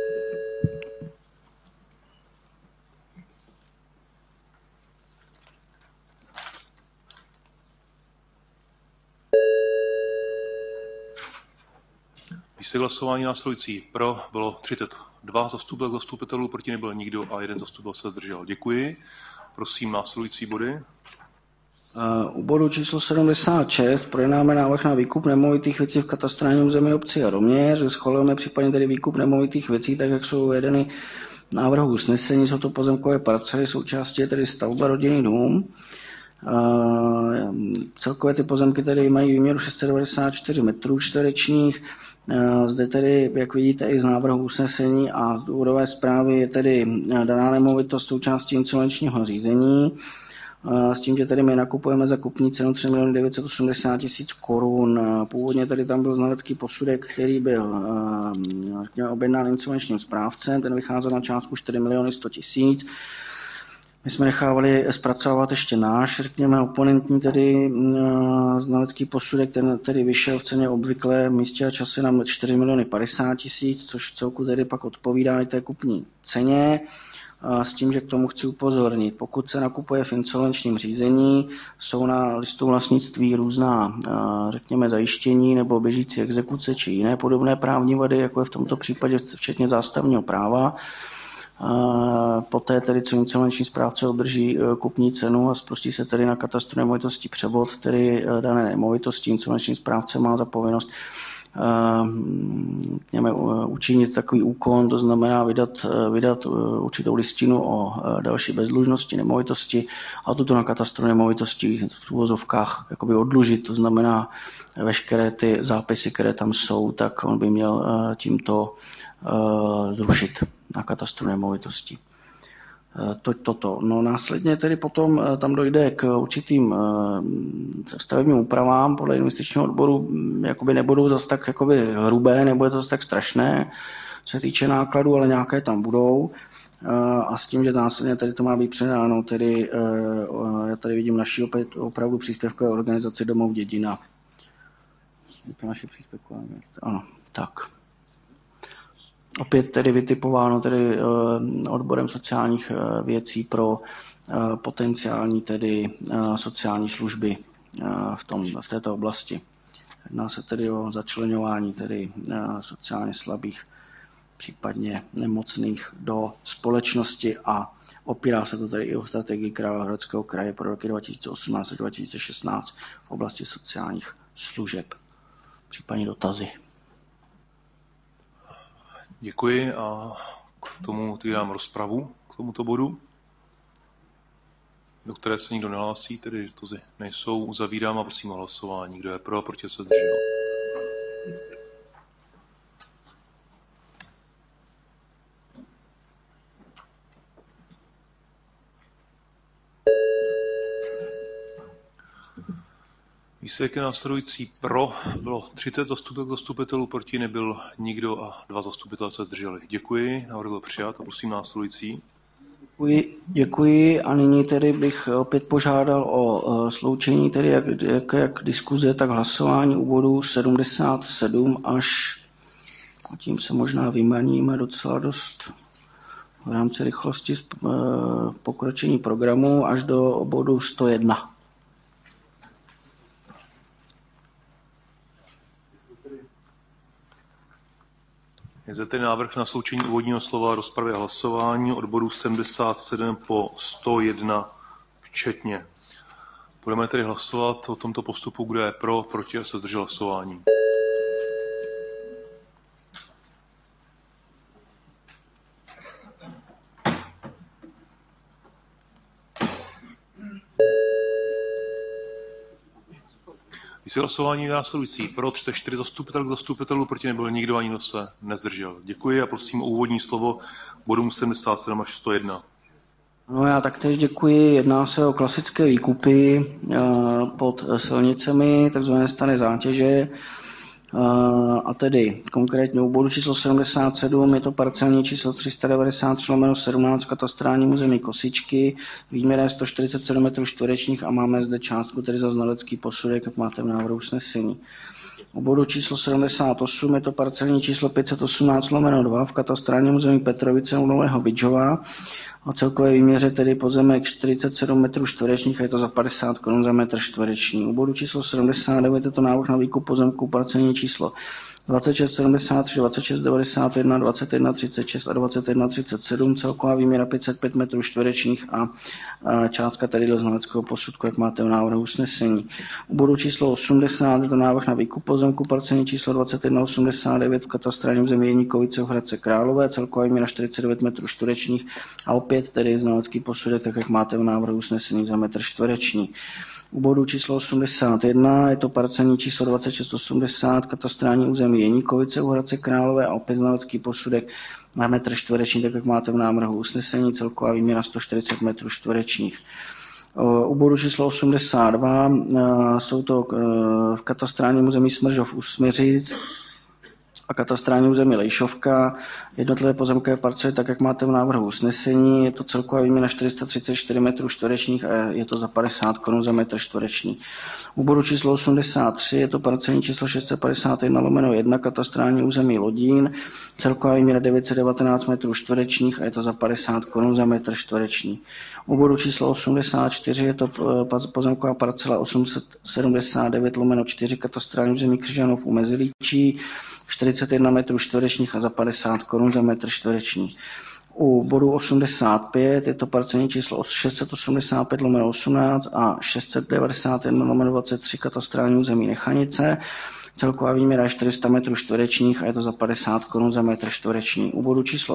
Výsledek hlasování následující. Pro bylo 32 zastupitelů, proti nebyl nikdo a jeden zastupitel se zdržel. Děkuji. Prosím následující body. U bodu číslo 76 projednáme návrh na výkup nemovitých věcí v katastrálním území obci Jaroměř. Schvalujeme případně tedy výkup nemovitých věcí, tak jak jsou uvedeny v návrhu usnesení. Jsou to pozemkové parcely, součástí je tedy stavba rodinný dům. Celkové ty pozemky tedy mají výměru 694 metrů čtverečních. Zde tedy, jak vidíte i z návrhu usnesení a z důvodové zprávy, je tedy daná nemovitost součástí insolvenčního řízení. S tím, že tedy my nakupujeme za kupní cenu 3 980 000 korun. Původně tedy tam byl znalecký posudek, který byl objednán insolvenčním správcem, ten vycházel na částku 4 100 000. My jsme nechávali zpracovat ještě náš, řekněme, oponentní tedy znalecký posudek, ten tedy vyšel v ceně obvyklé v místě a čase na 4 050 000, což v celku tedy pak odpovídá i té kupní ceně. S tím, že k tomu chci upozornit. Pokud se nakupuje v insolvenčním řízení, jsou na listu vlastnictví různá, řekněme, zajištění nebo běžící exekuce či jiné podobné právní vady, jako je v tomto případě včetně zástavního práva. Poté tedy, co insolvenční správce obdrží kupní cenu a spustí se tedy na katastru nemovitostí převod, tedy dané nemovitosti, insolvenční správce má za povinnost učinit takový úkon, to znamená vydat určitou listinu o další bezdlužnosti nemovitosti a tuto na katastru nemovitostí v uvozovkách jakoby odlužit, to znamená veškeré ty zápisy, které tam jsou, tak on by měl tímto zrušit na katastru nemovitostí. Toto. No následně tedy potom tam dojde k určitým stavebním úpravám podle investičního odboru, jakoby nebudou zase tak jakoby hrubé, nebude to zase tak strašné, co se týče nákladů, ale nějaké tam budou. A s tím, že následně tady to má být předáno, tedy já tady vidím naši opět opravdu příspěvkové organizaci Domov Dědina. Naše příspěvkové, ano, tak. Opět tedy vytipováno tedy odborem sociálních věcí pro potenciální tedy sociální služby v této oblasti. Jedná se tedy o začleňování tedy sociálně slabých, případně nemocných do společnosti a opírá se to tedy i o strategii Královéhradeckého kraje pro roky 2018 až 2016 v oblasti sociálních služeb. Případně dotazy. Děkuji a k tomu otvírám rozpravu k tomuto bodu, do které se nikdo nehlásí, tedy to nejsou. Uzavírám a prosím o hlasování. Kdo je pro, proti, se zdržel? Výsledek je následující. Pro bylo 30 zastupitelů, proti nebyl nikdo a 2 zastupitelé se zdrželi. Děkuji, návrh byl přijat a prosím následující. Děkuji a nyní tedy bych opět požádal o sloučení, tedy jak diskuze, tak hlasování u bodu 77 až, a tím se možná vymaníme docela dost v rámci rychlosti pokročení programu až do bodu 101. Je zde tedy návrh na sloučení úvodního slova rozpravy a hlasování od bodu 77 po 101 včetně. Budeme tedy hlasovat o tomto postupu, kdo je pro, proti a se zdržel hlasování. Výsledek hlasování je následující. Pro 34 zastupitelů, proti nebyl nikdo, ani kdo se nezdržel. Děkuji a prosím o úvodní slovo bodům 77 až 101. No, já taktéž děkuji. Jedná se o klasické výkupy pod silnicemi, takzvané staré zátěže. A tedy konkrétně u bodu číslo 77 je to parcelní číslo 393/17 katastrálním území Kosičky, výměrem 147 m2 a máme zde částku tedy za znalecký posudek, jak máte v návrhu usnesení. U bodu číslo 78 je to parcelní číslo 518/2 v katastrálním území Petrovice u Nového Bydžova. O celkové výměře tedy pozemek 47 m2 a je to za 50 Kč za metr čtvereční. U bodu číslo 79 je to návrh na výkup pozemku parcelní číslo 2673, 2691, 2136 a 2137, celková výměra 505 m2 a částka tedy do znaleckého posudku, jak máte v návrhu usnesení. U bodu číslo 80 je to návrh na výkup pozemku parcelní číslo 2189 v katastrálním území Jeníkovice u Hradce Králové, celková výměra 49 m2 a opět tedy znalecký posudek, tak jak máte v návrhu usnesení za metr čtvereční. U bodu číslo 81 je to parcelní číslo 2680, katastrální území Jeníkovice u Hradce Králové a opět znalecký posudek na metr čtvereční, tak jak máte v návrhu usnesení, celková výměra 140 m2. U bodu číslo 82 jsou to v katastrálním území Smržov u Smiřic a katastrální území Lejšovka, jednotlivé pozemkové parcely, tak jak máte v návrhu usnesení, je to celková výměra 434 m2 a je to za 50 Kč za metr čtvereční. U bodu číslo 83 je to parcelní číslo 651/1 katastrální území Lodín, celková výměra 919 m2 a je to za 50 Kč za metr čtvereční. U bodu číslo 84 je to pozemková parcela 879/4 katastrální území Křižanov u Mezilíčí, 41 m2 a za 50 Kč za metr čtvereční. U bodu 85 je to parcelní číslo 685/18 a 691/23 katastrální území Nechanice. Celková výměra je 400 m2 a je to za 50 Kč za metr čtvereční. U bodu číslo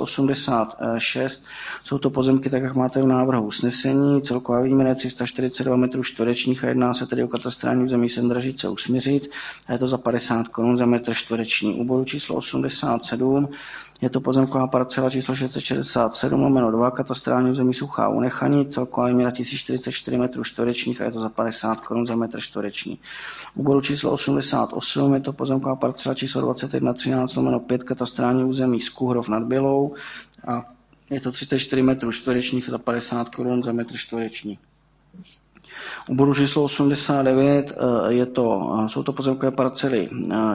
86 jsou to pozemky, tak jak máte v návrhu usnesení. Celková výměra je 342 m2 a jedná se tedy o katastrální území Sendražice u Smiřic a je to za 50 Kč za metr čtvereční. U bodu číslo 87 je to pozemková parcela číslo 667/2 katastrální území Suchá u Nechanic, celková výměra 1044 m2 a je to za 50 Kč za metr čtvereční. U bodu číslo 88 je to pozemková parcela číslo 2113/5 katastrální území Skuhrov nad Bělou a je to 34 m2 za 50 Kč za metr čtvereční. U bodu číslo 89 jsou to pozemkové parcely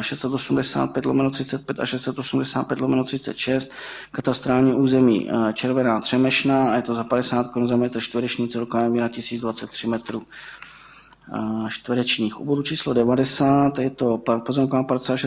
685/35 a 685/36, katastrální území Červená Třemešná a je to za 50 Kč za metr čtvereční, celková výměra 1023 metrů čtverečních. U bodu číslo 90 je to pozemková parcela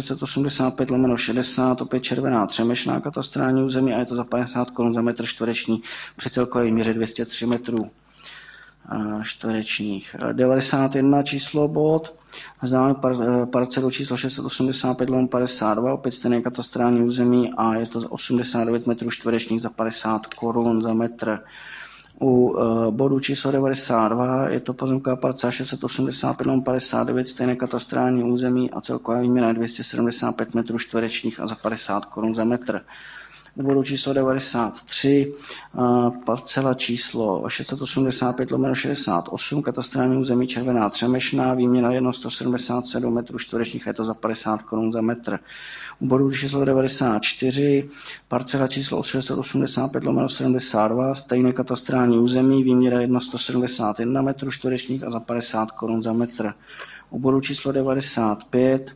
685/60, opět Červená Třemešná, katastrální území a je to za 50 Kč za metr čtvereční při celkové výměře 203 metrů. čtverečních. 91 číslo bod. Známe parcelu číslo 685/52, opět stejné katastrální území a je to 89 metrů čtverečních za 50 korun za metr. U bodu číslo 92 je to pozemková parcela 685/59, stejné katastrální území a celková výměra je 275 metrů čtverečních a za 50 korun za metr. U bodu číslo 93 parcela číslo 685/68, katastrální území Červená Třemešná, výměra 177 metrů čtverečních a je to za 50 korun za metr. U bodu číslo 94 parcela číslo 685/72, stejné katastrální území, výměra 171 metrů čtverečních a za 50 korun za metr. U bodu číslo 95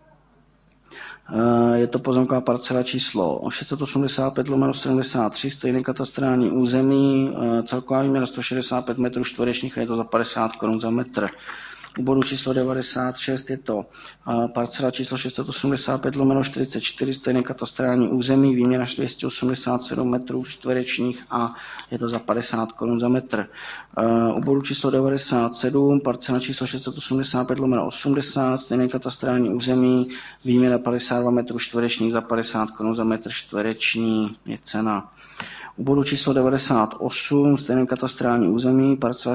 je to pozemková parcela číslo 685/73, stejné katastrální území, celková výměra 165 metrů čtverečních a je to za 50 korun za metr. U bodu číslo 96 je to parcela číslo 685/44, stejné katastrální území, výměra 287 metrů čtverečních a je to za 50 korun za metr. U bodu číslo 97 parcela číslo 685/80, stejné katastrální území, výměra 52 metrů čtverečních za 50 korun za metr čtvereční je cena. U bodu číslo 98, stejné katastrální území, parcela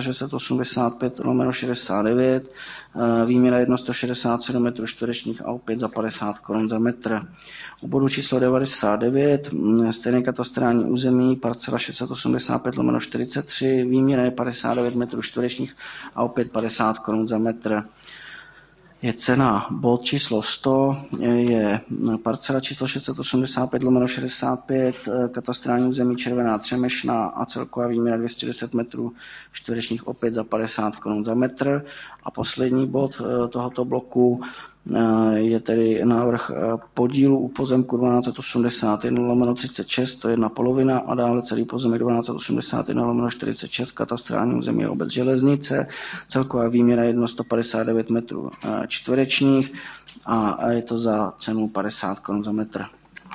685/69, výměra 167 metrů čtverečních a opět za 50 korun za metr. U bodu číslo 99, stejné katastrální území, parcela 685/43, výměra je 59 metrů čtverečních a opět 50 korun za metr. Je cena. Bod číslo 100 je parcela číslo 685/65, katastrální území Červená Třemešná a celková výměra 210 metrů čtverečních opět za 50 korun za metr. A poslední bod tohoto bloku je tedy návrh podílu u pozemku 1281/36, to je 1/2 a dále celý pozemek 1281/46, katastrální území obec Železnice, celková výměra je 159 metrů čtverečních a je to za cenu 50 korun za metr.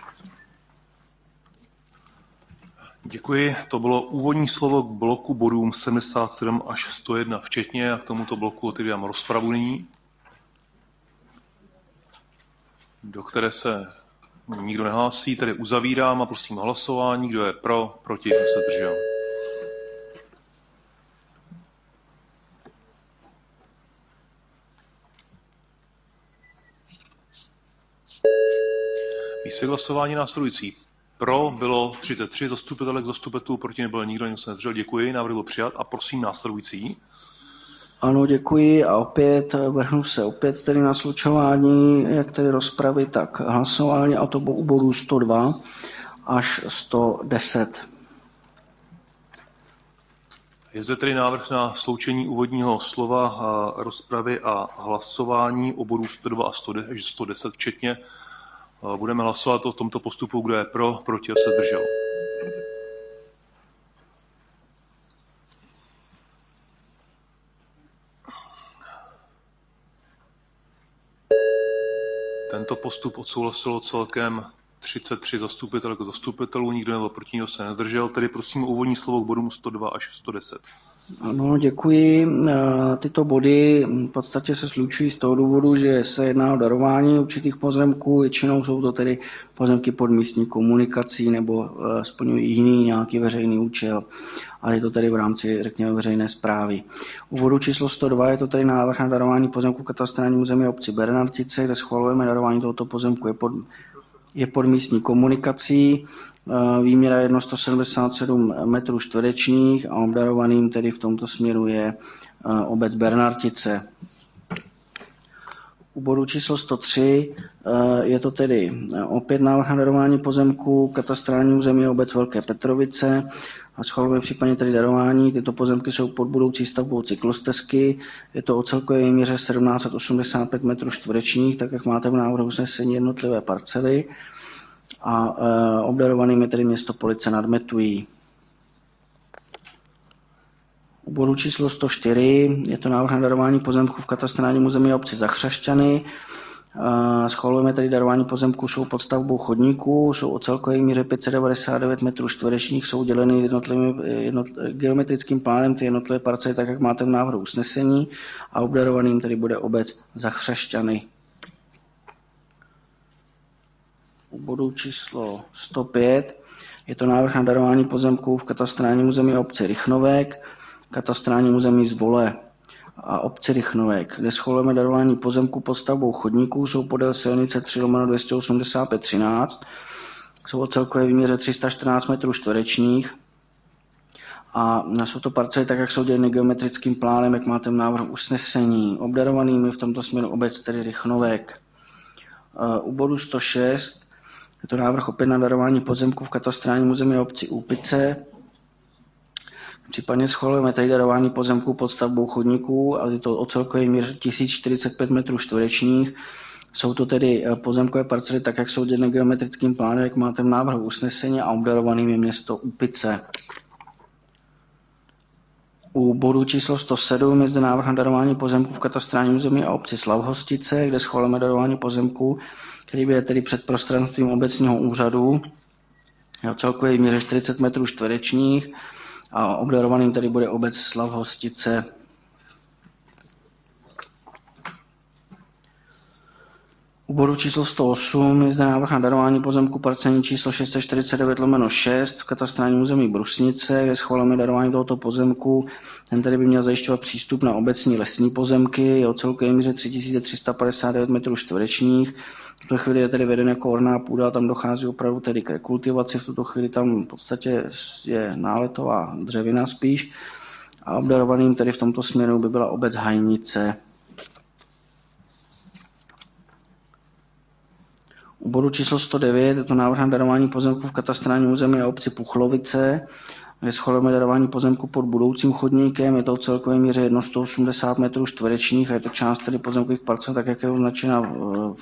Děkuji. To bylo úvodní slovo k bloku bodům 77 až 101 včetně a k tomuto bloku otevírám rozpravu nyní, do které se nikdo nehlásí, tedy uzavírám a prosím o hlasování. Kdo je pro, proti, kdo se zdržel. Výsledek hlasování následující. Pro bylo 33 zastupitelek, zastupitelů, proti nebyl nikdo, nikdo se nezdržel. Děkuji, návrh byl přijat a prosím následující. Ano, děkuji a opět vrhnu se opět tedy na slučování, jak tedy rozpravy, tak hlasování, a to u bodů 102 až 110. Je zde tedy návrh na sloučení úvodního slova, rozpravy a hlasování o bodů 102 a 110 včetně. Budeme hlasovat o tomto postupu, kdo je pro, proti a se zdržel. Tento postup odsouhlasilo celkem 33 zastupitelek a zastupitelů, nikdo nebyl proti, nikdo se nezdržel, tedy prosím o úvodní slovo k bodům 102 až 110. Ano, děkuji. Tyto body v podstatě se slučují z toho důvodu, že se jedná o darování určitých pozemků, většinou jsou to tedy pozemky pod místní komunikací nebo splňují jiný nějaký veřejný účel, a je to tedy v rámci, řekněme, veřejné správy. U bodu číslo 102 je to tedy návrh na darování pozemku katastrálnímu území obci Bernartice, kde schvalujeme darování tohoto pozemku je pod místní komunikací. Výměra je 177 metrů čtverečních a obdarovaným tedy v tomto směru je obec Bernartice. U bodu číslo 103 je to tedy opět návrh na darování pozemku katastrální území obec Velké Petrovice a schvalujeme případně tedy darování. Tyto pozemky jsou pod budoucí stavbou cyklostezky. Je to o celkové výměře 1785 metrů čtverečních, tak jak máte v návrhu usnesení jednotlivé parcely. A obdarovaným je tedy město Police nad Metují. U bodu číslo 104 je to návrh na darování pozemku v katastrálním území obci Zachřašťany. Schvalujeme tedy darování pozemků, jsou pod stavbou chodníků, jsou o celkové míře 599 metrů čtverečních, jsou děleny geometrickým plánem ty jednotlivé parcely, tak jak máte v návrhu usnesení, a obdarovaným tedy bude obec Zachřašťany. U bodu číslo 105 je to návrh na darování pozemků v katastrálním území obce Rychnovek, katastrálním území Zvole a obci Rychnovek, kde schvalujeme darování pozemků pod stavbou chodníků, jsou podél silnice 3/285/13, jsou o celkové výměře 314 metrů čtverečních a jsou to parcely tak, jak jsou děleny geometrickým plánem, jak máte v návrhu usnesení. Obdarovanými v tomto směru obec tedy Rychnovek. U bodu 106 je to návrh opět na darování pozemků v katastrálním území obci Úpice. Případně schvalujeme tady darování pozemků pod stavbou chodníků, ale je to o celkové míře 1045 metrů čtverečních. Jsou to tedy pozemkové parcely, tak jak jsou děleny geometrickým plánem, jak máte v návrhu usnesení, a obdarovaným je město Úpice. U bodu číslo 107 je zde návrh na darování pozemků v katastrálním území a obci Slavhostice, kde schvalujeme darování pozemků, který je tedy před prostranstvím obecního úřadu. Je o celkové míře 40 metrů čtverečních a obdarovaným tedy bude obec Slavhostice. U bodu číslo 108 je zde návrh na darování pozemku parcelní číslo 649/6 v katastrálním území Brusnice, kde schvalujeme darování tohoto pozemku. Ten tedy by měl zajišťovat přístup na obecní lesní pozemky, je o celkové míře 3359 metrů čtverečních. V tuto chvíli je tedy veden jako orná půda, tam dochází opravdu tedy k rekultivaci, v tuto chvíli tam v podstatě je náletová dřevina spíš. A obdarovaným tedy v tomto směru by byla obec Hajnice. U bodu číslo 109 je to návrh na darování pozemku v katastrálním území a obci Puchlovice, kde schvalujeme darování pozemku pod budoucím chodníkem, je to o celkové míře 180 metrů čtverečních a je to část tedy pozemkových parcel, tak jak je označena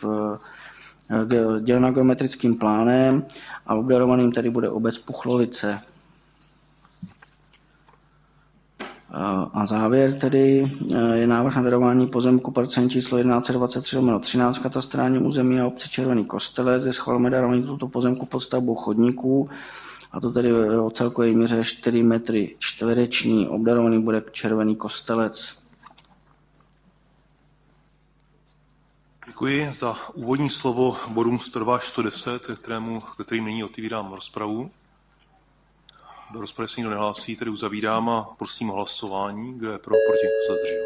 dělena geometrickým plánem, a obdarovaným tedy bude obec Puchlovice. A závěr tedy je návrh na darování pozemku parcelní číslo 1123/13 v katastrálním území a obci Červený Kostelec, kde schvalujeme darování tohoto pozemku pod stavbou chodníků, a to tedy o celkové míře 4 metry čtvereční. Obdarovaný bude Červený Kostelec. Děkuji za úvodní slovo bodům 102 až 110, kterým nyní otevírám rozpravu. Do rozpravy se nikdo nehlásí, tedy uzavírám a prosím o hlasování. Kdo je pro, proti, se zdržel.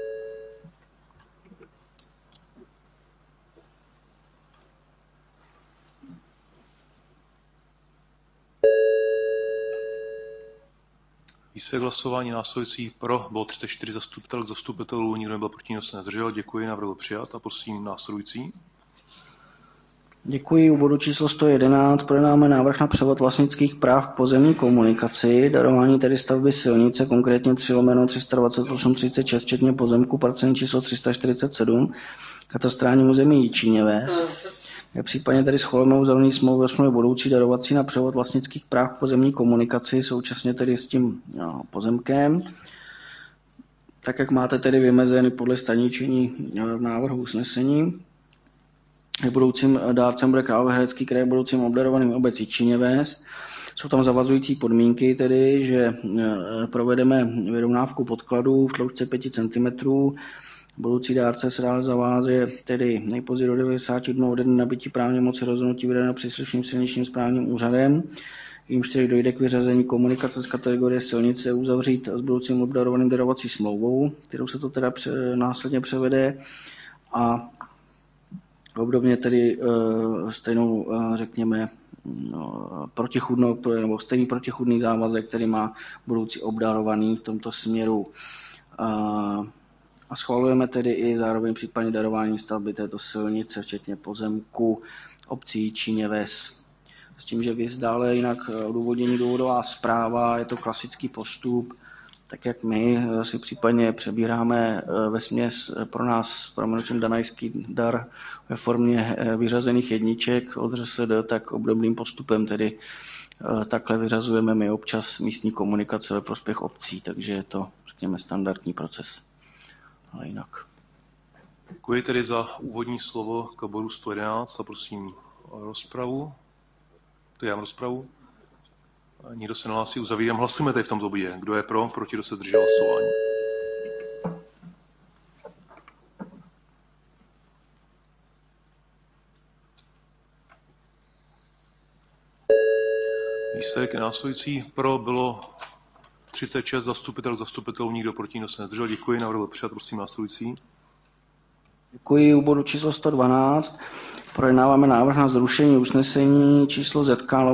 Výsledek hlasování následující: pro bylo 34 zastupitelů, nikdo nebyl proti, nikdo se nezdržel. Děkuji, návrh byl přijat a prosím následující. Děkuji. U bodu číslo 111 projednáme návrh na převod vlastnických práv k pozemní komunikaci, darování tedy stavby silnice, konkrétně 3/328/36, včetně pozemku parcelní číslo 347, katastrálním území Jičíněves. Případně tedy schvalujeme uzavření smlouvy o smlouvě budoucí darovací na převod vlastnických práv k pozemní komunikaci, současně tedy s tím pozemkem. Tak jak máte tedy vymezeny podle staničení v návrhu usnesení. Budoucím dárcem bude Královéhradecký kraj, budoucím obdarovaným obec Jičíněves. Jsou tam zavazující podmínky, tedy, že provedeme vyrovnávku podkladů v tloušťce 5 cm. Budoucí dárce se dále zaváže tedy nejpozději do 90 dnů ode dne nabytí právní moci rozhodnutí vydaného příslušným silničním správním úřadem, jímž tedy dojde k vyřazení komunikace z kategorie silnice, uzavřít s budoucím obdarovaným darovací smlouvou, kterou se to teda následně převede, a obdobně tedy stejnou, řekněme, protichůdnou, nebo stejný protichůdný závazek, který má budoucí obdarovaný v tomto směru. A schvalujeme tedy i zároveň případně darování stavby této silnice, včetně pozemku obcí Jičíněves. S tím, že dále jinak odůvodnění důvodová zpráva, je to klasický postup, tak jak my si případně přebíráme vesměs pro nás s proměnutím danajský dar ve formě vyřazených jedniček od ŘSD, tak obdobným postupem tedy takhle vyřazujeme my občas místní komunikace ve prospěch obcí, takže je to, řekněme, standardní proces. Ale jinak. Děkuji tedy za úvodní slovo k bodu 111 a prosím o rozpravu. Otevírám rozpravu. Nikdo se nehlásí, uzavírám. Hlasujeme tady v tomto bodě. Kdo je pro, proti, kdo se zdržel hlasování. Výsledek následující. Pro bylo 36 zastupitelů, nikdo proti, nikdo se nezdržel. Děkuji, návrh byl přijat, prosím následující. Děkuji. U bodu číslo 112 projednáváme návrh na zrušení usnesení číslo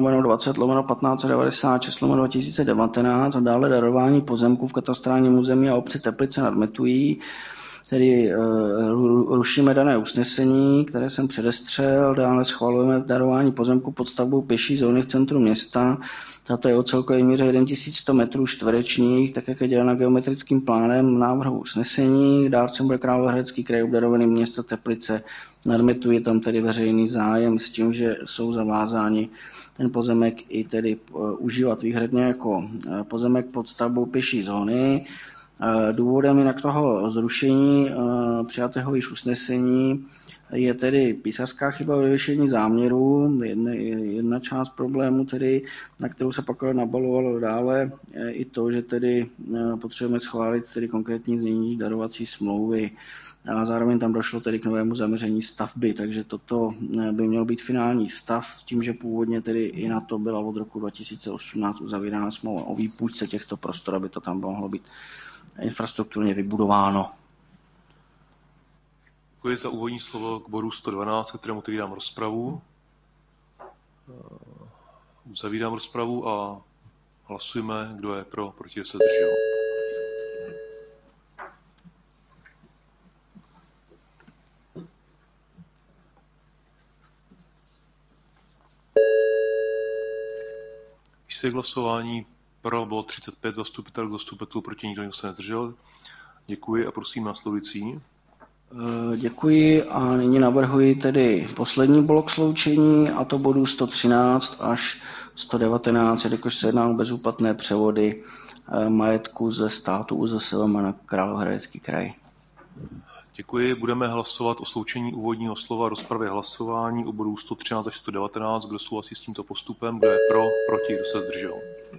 ZK/20/1596/2019 a dále darování pozemků v katastrálním území a obci Teplice nad Metují. Tedy rušíme dané usnesení, které jsem předestřel, dále schvalujeme darování pozemku pod stavbou pěší zóny v centru města. Tato je o celkové míře 1100 metrů čtverečních, tak jak je dělána geometrickým plánem návrhu usnesení. Dárcem bude Královéhradecký kraj, obdarovaný město Teplice nad Metují, je tam tedy veřejný zájem s tím, že jsou zavázáni ten pozemek i tedy užívat výhradně jako pozemek pod stavbou pěší zóny. Důvodem jinak toho zrušení přijatého již usnesení je tedy písařská chyba ve vyvěšení záměru, jedna část problému, tedy, na kterou se pak nabalovalo dále, i to, že tedy potřebujeme schválit tedy konkrétní znění darovací smlouvy a zároveň tam došlo tedy k novému zaměření stavby, takže toto by měl být finální stav s tím, že původně tedy i na to byla od roku 2018 uzavírána smlouva o výpůjčce těchto prostor, aby to tam mohlo být infrastrukturně vybudováno. Děkuji za úvodní slovo k bodu 112, kterému otevírám rozpravu. Uzavírám rozpravu a hlasujeme, kdo je pro, proti, kdo se zdržel. Výsledek hlasování pro bylo 35 zastupitelů, proti nikdo se nezdržel. Děkuji a prosím následující. Děkuji a nyní navrhuji tedy poslední blok sloučení, a to bodů 113 až 119, jakož se jedná o bezúplatné převody majetku ze státu ÚZSVM na Královéhradecký kraj. Děkuji. Budeme hlasovat o sloučení úvodního slova rozpravy hlasování o bodů 113 až 119. Kdo souhlasí s tímto postupem? Kdo je pro, proti, kdo se zdržel?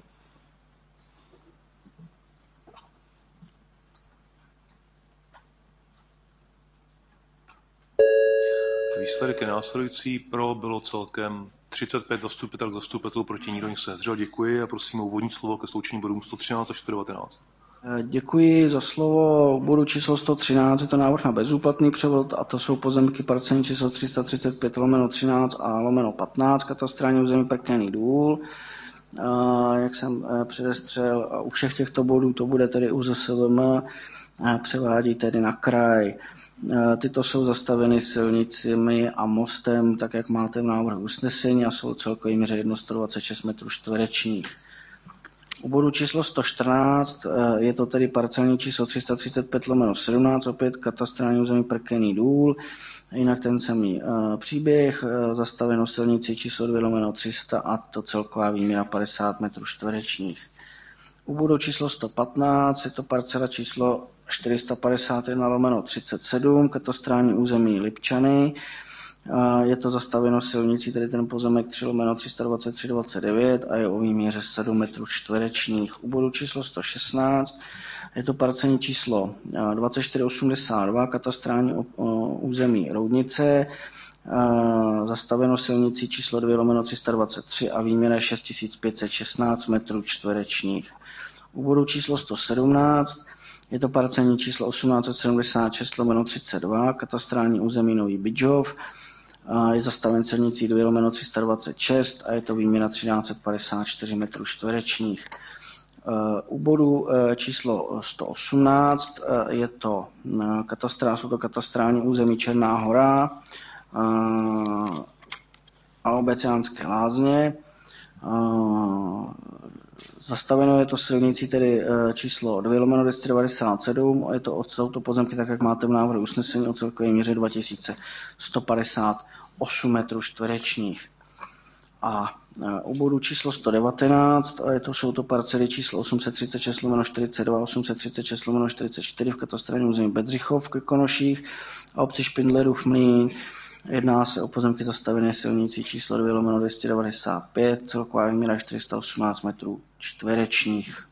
Výsledek je následující. Pro bylo celkem 35 zastupitelů, proti nikdo se nezdržel. Děkuji a prosím o úvodní slovo ke sloučení bodů 113 až 119. Děkuji za slovo. Bodu číslo 113 je to návrh na bezúplatný převod a to jsou pozemky parcelní číslo 335/13 a /15 katastrální území Prkený důl. Jak jsem předestřel, u všech těchto bodů to bude tedy ÚZSVM, převádí tedy na kraj. Tyto jsou zastaveny silnicemi a mostem, tak jak máte v návrhu usnesení, a jsou celkový míře 126 metrů čtverečních. U bodu číslo 114 je to tedy parcelní číslo 335/17, opět katastrální území Prkený důl. Jinak ten samý příběh, zastaveno silnici číslo 2/300 a to celková výměra 50 metrů čtverečních. U bodu číslo 115 je to parcela číslo 451/37, katastrální území Lipčany. Je to zastaveno silnicí, tedy ten pozemek 3/323/29 a je o výměře 7 metrů čtverečních. U bodu číslo 116 je to parcelní číslo 2482, katastrální území Roudnice. Zastaveno silnicí číslo 2/323 a výměra 6516 metrů čtverečních. U bodu číslo 117 je to parcelní číslo 1876/32, katastrální území Nový Bydžov. Je zastaven silnicí 2/326 a je to výměra 1354 metrů čtverečních. U bodu číslo 118 je to katastrální území Černá Hora a Obecánské Lázně. Zastaveno je to silnicí tedy číslo 2/297 a jsou to pozemky, tak jak máte v návrhu usnesení, o celkové míře 2158 metrů čtverečních. A U bodu číslo 119, a jsou to parcely číslo 836/42, 836/44 v katastrálním území Bedřichov v Krkonoších a obci Špindlerův Mlýn. Jedná se o pozemky zastavené silnicí číslo 2/295, celková výměra 418 metrů čtverečních.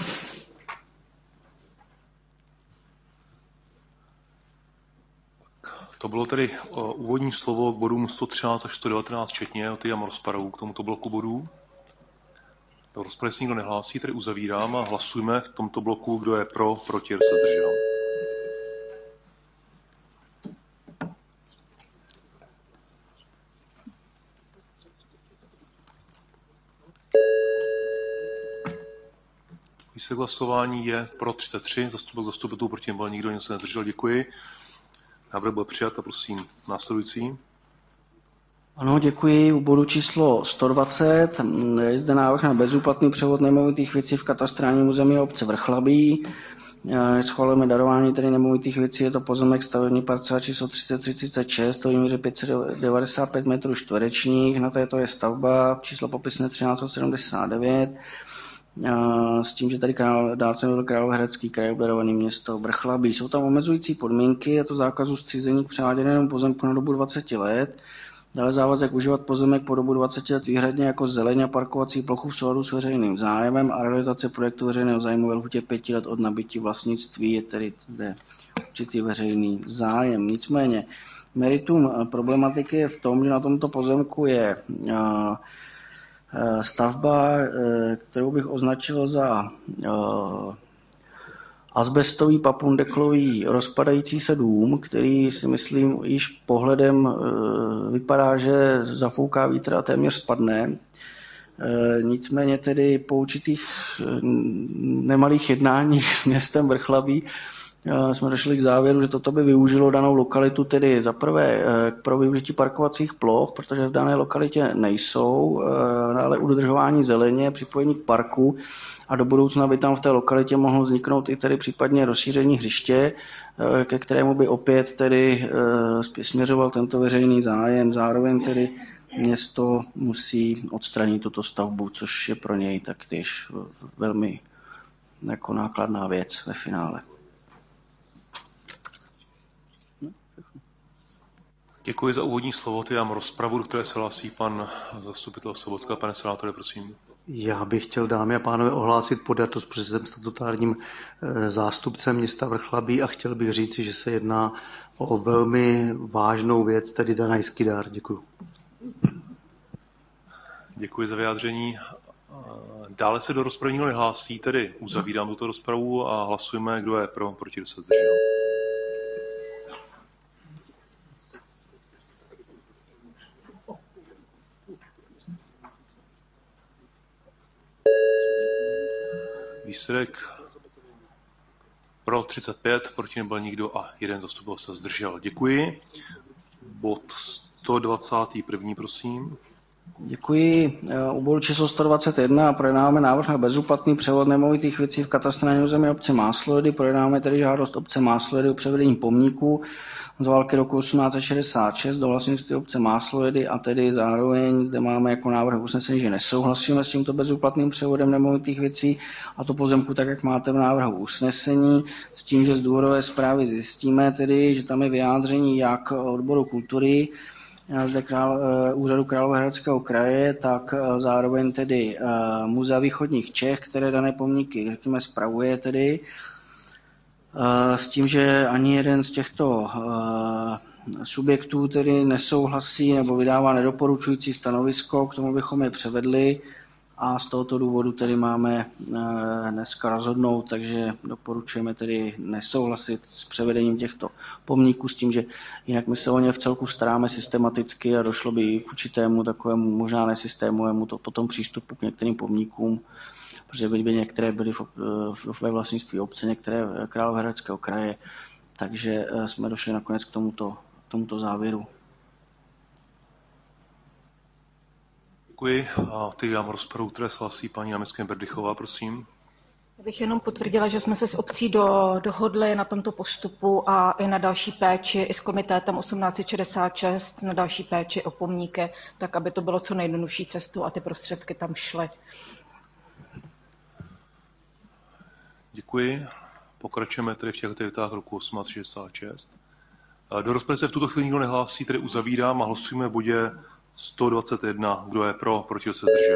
To bylo tedy úvodní slovo k bodům 113 až 119 včetně. Otevírám rozpravu k tomuto bloku bodů. Do rozpravy se nikdo nehlásí, tedy uzavírám a hlasujeme v tomto bloku, kdo je pro, proti, kdo se zdržel. Výsledek hlasování je pro 33, zastupitelů proti nebyl nikdo, nikdo se nezdržel, děkuji. Návrh byl přijat a prosím následující. Ano, děkuji. U bodu číslo 120 je zde návrh na bezúplatný převod nemovitých věcí v katastrálním území obce Vrchlabí. Schvalujeme darování tedy nemovitých věcí, je to pozemek stavební parcela číslo 3336, to výměře 595 metrů čtverečních, na této je stavba, číslo popisné 1379, s tím, že tady dálce byl Královéhradecký kraj, obdarovaný město Vrchlabí. Jsou tam omezující podmínky, je to zákazu zcizení k převáděnému pozemku na dobu 20 let, dále závazek užívat pozemek po dobu 20 let výhradně jako zeleň a parkovací plochu v souladu s veřejným zájmem a realizace projektu veřejného zájmu ve lhůtě 5 let od nabytí vlastnictví je tedy zde určitý veřejný zájem. Nicméně meritum problematiky je v tom, že na tomto pozemku je stavba, kterou bych označil za azbestový papundeklový rozpadající se dům, který si myslím již pohledem vypadá, že zafouká vítr a téměř spadne. Nicméně tedy po určitých nemalých jednáních s městem Vrchlabí jsme došli k závěru, že toto by využilo danou lokalitu tedy za prvé pro využití parkovacích ploch, protože v dané lokalitě nejsou, ale udržování zeleně, připojení k parku a do budoucna by tam v té lokalitě mohlo vzniknout i tedy případně rozšíření hřiště, ke kterému by opět tedy směřoval tento veřejný zájem. Zároveň tedy město musí odstranit tuto stavbu, což je pro něj taktéž velmi jako nákladná věc ve finále. Děkuji za úvodní slovo. Teď mám rozpravu, do které se hlásí pan zastupitel Sobotka. Pane senátore, prosím. Já bych chtěl, dámy a pánové, ohlásit podjatost, protože jsem statutárním zástupcem města Vrchlabí a chtěl bych říci, že se jedná o velmi vážnou věc, tedy danajský dár. Děkuji. Děkuji za vyjádření. Dále se do rozpravy nikdo nehlásí, tedy uzavírám tuto rozpravu a hlasujeme, kdo je pro, proti, kdo se zdržel. Výsledek pro 35, proti nebyl nikdo a jeden zastupitel se zdržel. Děkuji. Bod 121, prosím. Děkuji. U bodu číslo 121 projednáváme návrh na bezúplatný převod nemovitých věcí v katastrálním území obce Máslojedy. Projednáváme tedy žádost obce Máslojedy o převedení pomníku z války roku 1866 do vlastnictví obce Máslojedy a tedy zároveň zde máme jako návrh usnesení, že nesouhlasíme s tímto bezúplatným převodem nemovitých věcí a to pozemku tak, jak máte v návrhu usnesení, s tím, že z důvodové zprávy zjistíme tedy, že tam je vyjádření jak odboru kultury, zde úřadu Královéhradeckého kraje, tak zároveň tedy Muzea východních Čech, které dané pomníky, řekněme, spravuje tedy, s tím, že ani jeden z těchto subjektů tedy nesouhlasí nebo vydává nedoporučující stanovisko, k tomu bychom je převedli a z tohoto důvodu tedy máme dneska rozhodnout, takže doporučujeme tedy nesouhlasit s převedením těchto pomníků s tím, že jinak my se o ně v celku staráme systematicky a došlo by k určitému takovému možná nesystémovému to potom přístupu k některým pomníkům, protože by některé byly ve vlastnictví obce, některé Královéhradeckého kraje, takže jsme došli nakonec k tomuto závěru. Děkuji a teď dám rozpravu, které se hlásí paní náměstkyně Berdychová, prosím. Já bych jenom potvrdila, že jsme se s obcí dohodli na tomto postupu a i na další péči, i s komitétem 1866, na další péči o pomníky, tak aby to bylo co nejjednodušší cestou a ty prostředky tam šly. Děkuji. Pokračujeme tedy v těch aktivitách roku 1866. Do rozpravy se v tuto chvíli nikdo nehlásí, tedy uzavírám a hlasujeme v bodě 121. Kdo je pro, proti, kdo se zdržel?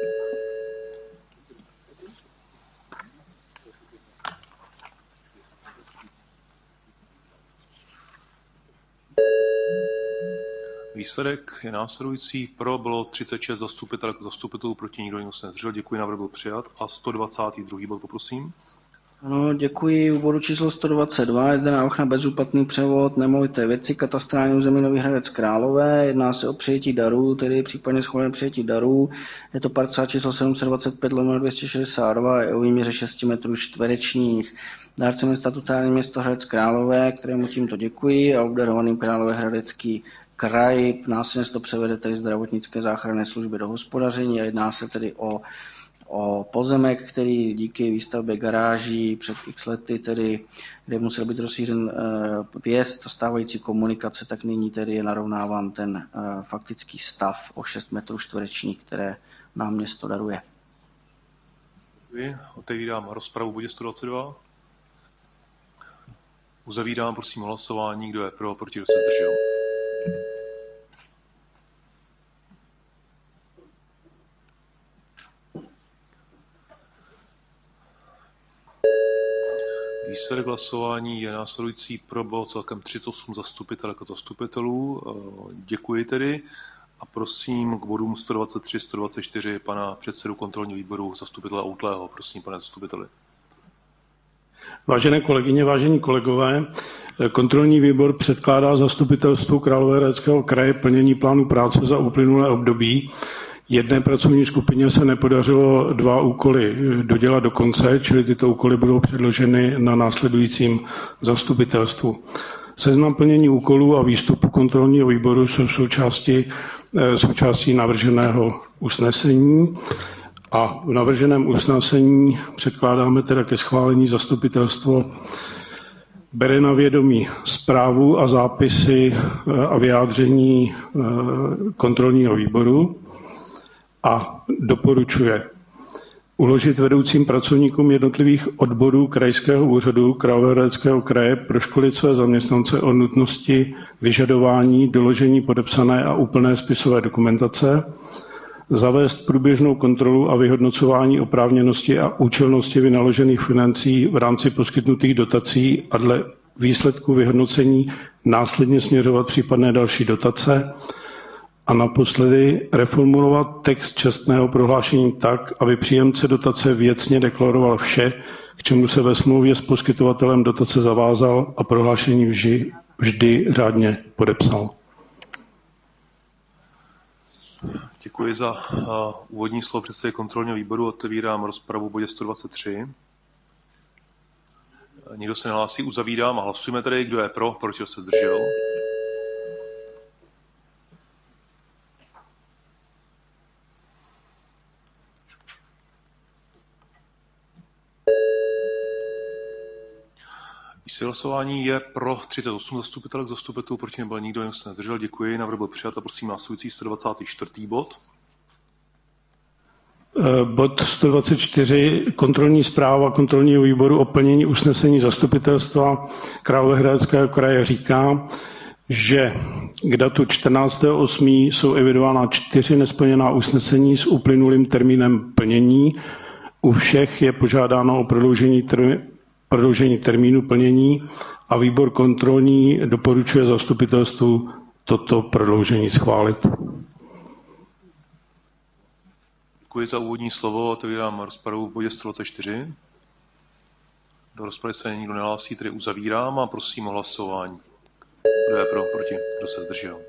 Výsledek je následující. Pro bylo 36 zastupitelek a zastupitelů, proti nikdo se nezdržel. Děkuji, návrh byl přijat. A 122. bod, poprosím. Ano, děkuji. U bodu číslo 122 je zde návrh na bezúplatný převod nemovité věci katastrální území Nový Hradec Králové. Jedná se o přijetí darů, tedy případně schválené přijetí darů. Je to parcela číslo 725/262 o výměře 6 metrů čtverečních. Dárcem je statutární město Hradec Králové, kterému tímto děkuji, a obdarovaným Královéhradecký kraj. Následně se to převede tedy zdravotnické záchranné služby do hospodaření a jedná se tedy o pozemek, který díky výstavbě garáží před x lety, tedy, kde musel být rozšířen vjezd a stávající komunikace, tak nyní tedy je narovnáván ten faktický stav o 6 metrů čtverečních, které nám město daruje. Děkuji. Otevírám rozpravu v bodě 122. Uzavírám, prosím, hlasování. Kdo je pro, proti, kdo se zdržel? Výsledek hlasování je následující. Pro bylo celkem 38 zastupitelek a zastupitelů. Děkuji tedy a prosím k bodům 123, 124 pana předsedu kontrolního výboru zastupitele Outlého. Prosím, pane zastupiteli. Vážené kolegyně, vážení kolegové, kontrolní výbor předkládá zastupitelstvu Královéhradeckého kraje plnění plánu práce za uplynulé období. Jedné pracovní skupině se nepodařilo 2 úkoly dodělat do konce, čili tyto úkoly budou předloženy na následujícím zastupitelstvu. Seznam plnění úkolů a výstupu kontrolního výboru jsou součástí navrženého usnesení a v navrženém usnesení předkládáme teda ke schválení zastupitelstvo bere na vědomí zprávu a zápisy a vyjádření kontrolního výboru a doporučuje uložit vedoucím pracovníkům jednotlivých odborů krajského úřadu Královéhradeckého kraje proškolit své zaměstnance o nutnosti vyžadování doložení podepsané a úplné spisové dokumentace, zavést průběžnou kontrolu a vyhodnocování oprávněnosti a účelnosti vynaložených financí v rámci poskytnutých dotací a dle výsledku vyhodnocení následně směřovat případné další dotace a naposledy reformulovat text čestného prohlášení tak, aby příjemce dotace věcně deklaroval vše, k čemu se ve smlouvě s poskytovatelem dotace zavázal a prohlášení vždy řádně podepsal. Děkuji za úvodní slovo předsedy kontrolního výboru. Otevírám rozpravu v bodě 123. Nikdo se nehlásí, uzavírám a hlasujeme tedy, kdo je pro, proti, kdo se zdržel. Výsledek hlasování je pro 38 zastupitelek, zastupitelů, proti nebyl nikdo, jen se nezdržel. Děkuji, návrh byl přijat a prosím následující 124. bod. Bod 124, kontrolní zpráva kontrolního výboru o plnění usnesení zastupitelstva Královéhradeckého kraje říká, že k datu 14.8. jsou evidována 4 nesplněná usnesení s uplynulým termínem plnění. U všech je požádáno o prodloužení termínu plnění a výbor kontrolní doporučuje zastupitelstvu toto prodloužení schválit. Děkuji za úvodní slovo. Otevírám rozpravu v bodě 124. Do rozpravy se nikdo nehlásí, tedy uzavírám a prosím o hlasování. Kdo je pro, proti, kdo se zdržel?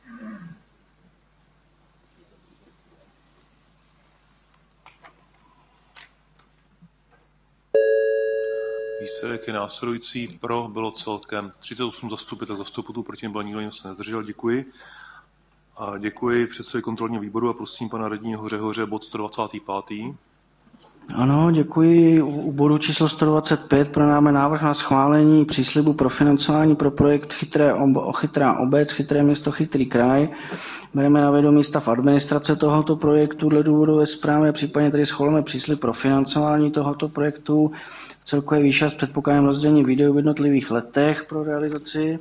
Výsledek je následující. Pro bylo celkem 38 zastupitelů, proti nebyl nikdo, se nezdržel. Děkuji. A děkuji předsedovi kontrolního výboru a prosím pana radního Řehoře bod 125. Ano, děkuji. U bodu číslo 125 projednáme návrh na schválení příslibu pro financování pro projekt Chytrá obec, Chytré město, Chytrý kraj. Bereme na vědomí stav administrace tohoto projektu dle důvodové zprávy, případně tedy schvalujeme příslib pro financování tohoto projektu. Celkové výše s předpokladem rozdělení výdajů v jednotlivých letech pro realizaci.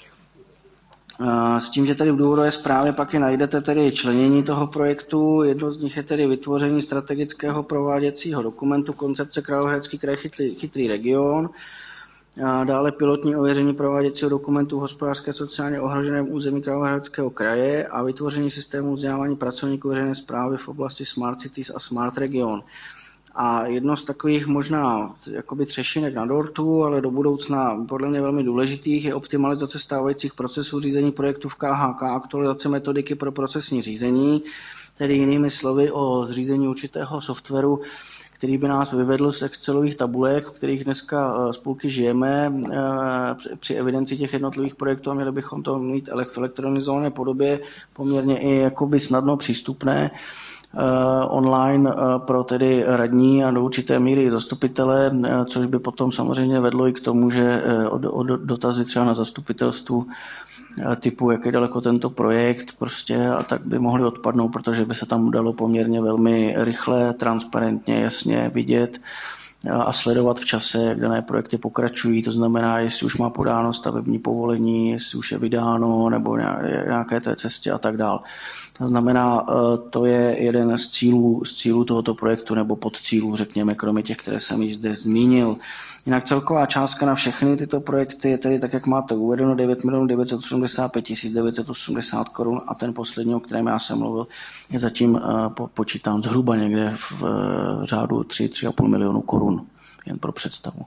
S tím, že tady v důvodové zprávě pak i najdete tedy členění toho projektu. Jedno z nich je tedy vytvoření strategického prováděcího dokumentu koncepce Královéhradecký kraj chytrý region. Dále pilotní ověření prováděcího dokumentu v hospodářské sociálně ohroženém území Královéhradeckého kraje a vytvoření systému vzdělávání pracovníků veřejné správy v oblasti Smart Cities a Smart Region. A jedno z takových možná jakoby třešinek na dortu, ale do budoucna podle mě velmi důležitých, je optimalizace stávajících procesů řízení projektů v KHK, aktualizace metodiky pro procesní řízení, tedy jinými slovy o zřízení určitého softwaru, který by nás vyvedl z Excelových tabulek, v kterých dneska spolky žijeme při evidenci těch jednotlivých projektů a měli bychom to mít v elektronizované podobě poměrně i jakoby snadno přístupné online pro tedy radní a do určité míry zastupitele, což by potom samozřejmě vedlo i k tomu, že dotazy třeba na zastupitelstvu typu, jak je daleko tento projekt prostě a tak by mohly odpadnout, protože by se tam dalo poměrně velmi rychle, transparentně, jasně vidět a sledovat v čase, jak dané projekty pokračují, to znamená, jestli už má podáno stavební povolení, jestli už je vydáno nebo nějaké té cestě a tak dále. To znamená, to je jeden z cílů tohoto projektu nebo podcílů, řekněme, kromě těch, které jsem již zde zmínil. Jinak celková částka na všechny tyto projekty je tedy tak, jak máte uvedeno, 9 985 980 korun a ten poslední, o kterém já jsem mluvil, je zatím počítán zhruba někde v řádu 3,5 milionu korun, jen pro představu.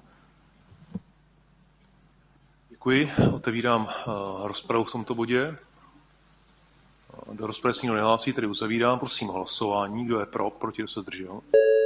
Děkuji. Otevírám rozpravu v tomto bodě. Do rozpravy se nikdo nehlásí, tedy uzavírám. Prosím o hlasování. Kdo je pro, proti, kdo se zdržel?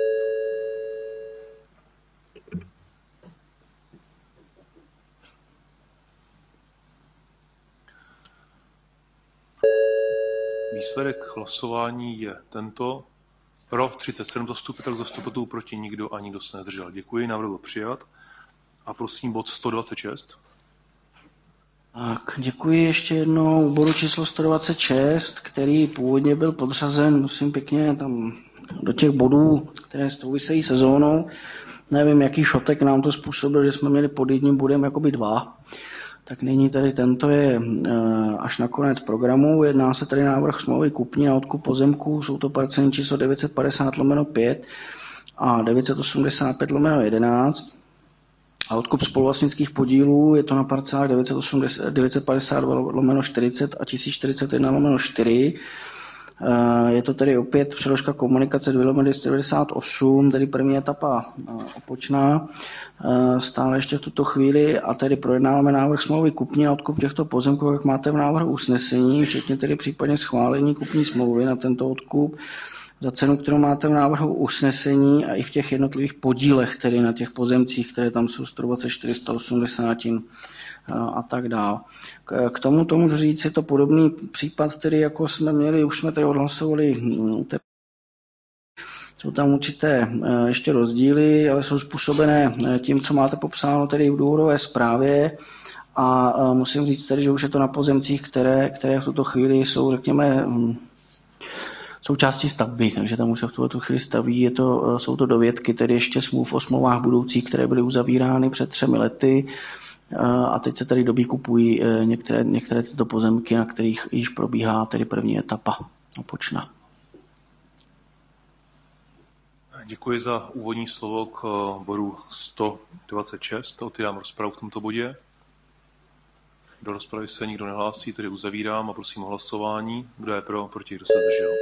Výsledek hlasování je tento. Pro 37 zastupitelů, proti nikdo a nikdo se nezdržel. Děkuji, návrh byl přijat. A prosím bod 126. Tak, děkuji ještě jednou u bodu číslo 126, který původně byl podřazen, musím pěkně tam do těch bodů, které souvisejí sezónou. Nevím, jaký šotek nám to způsobil, že jsme měli pod jedním bodem jakoby dva. Tak nyní tady tento je až na konec programu. Jedná se tady návrh smlouvy kupní na odkup pozemků. Jsou to parcelní číslo 950/5 a 985/11. A odkup spoluvlastnických podílů je to na parcelách 952/40 a 1041/4. Je to tedy opět přeložka komunikace 2/298, tedy první etapa Opočná, stále ještě v tuto chvíli a tedy projednáváme návrh smlouvy kupní na odkup těchto pozemků, jak máte v návrhu usnesení, včetně tedy případně schválení kupní smlouvy na tento odkup za cenu, kterou máte v návrhu usnesení a i v těch jednotlivých podílech, tedy na těch pozemcích, které tam jsou 124, 180 a tak dále. K tomu můžu říct, je to podobný případ, který jako jsme měli, už jsme tady odhlasovali, jsou tam určité ještě rozdíly, ale jsou způsobené tím, co máte popsáno tedy v důvodové zprávě a musím říct tedy, že už je to na pozemcích, které v tuto chvíli jsou, řekněme, součástí stavby, takže tam už se v tuto chvíli staví, jsou to dovědky, tedy ještě smluv o smlouvách budoucích, které byly uzavírány před 3 lety a teď se tady kupují některé tyto pozemky, na kterých již probíhá tedy první etapa Opočna. Děkuji za úvodní slovo k bodu 126. Otevírám rozpravu v tomto bodě. Do rozpravy se nikdo nehlásí, tedy uzavírám a prosím o hlasování. Kdo je pro, proti, kdo se zdržel?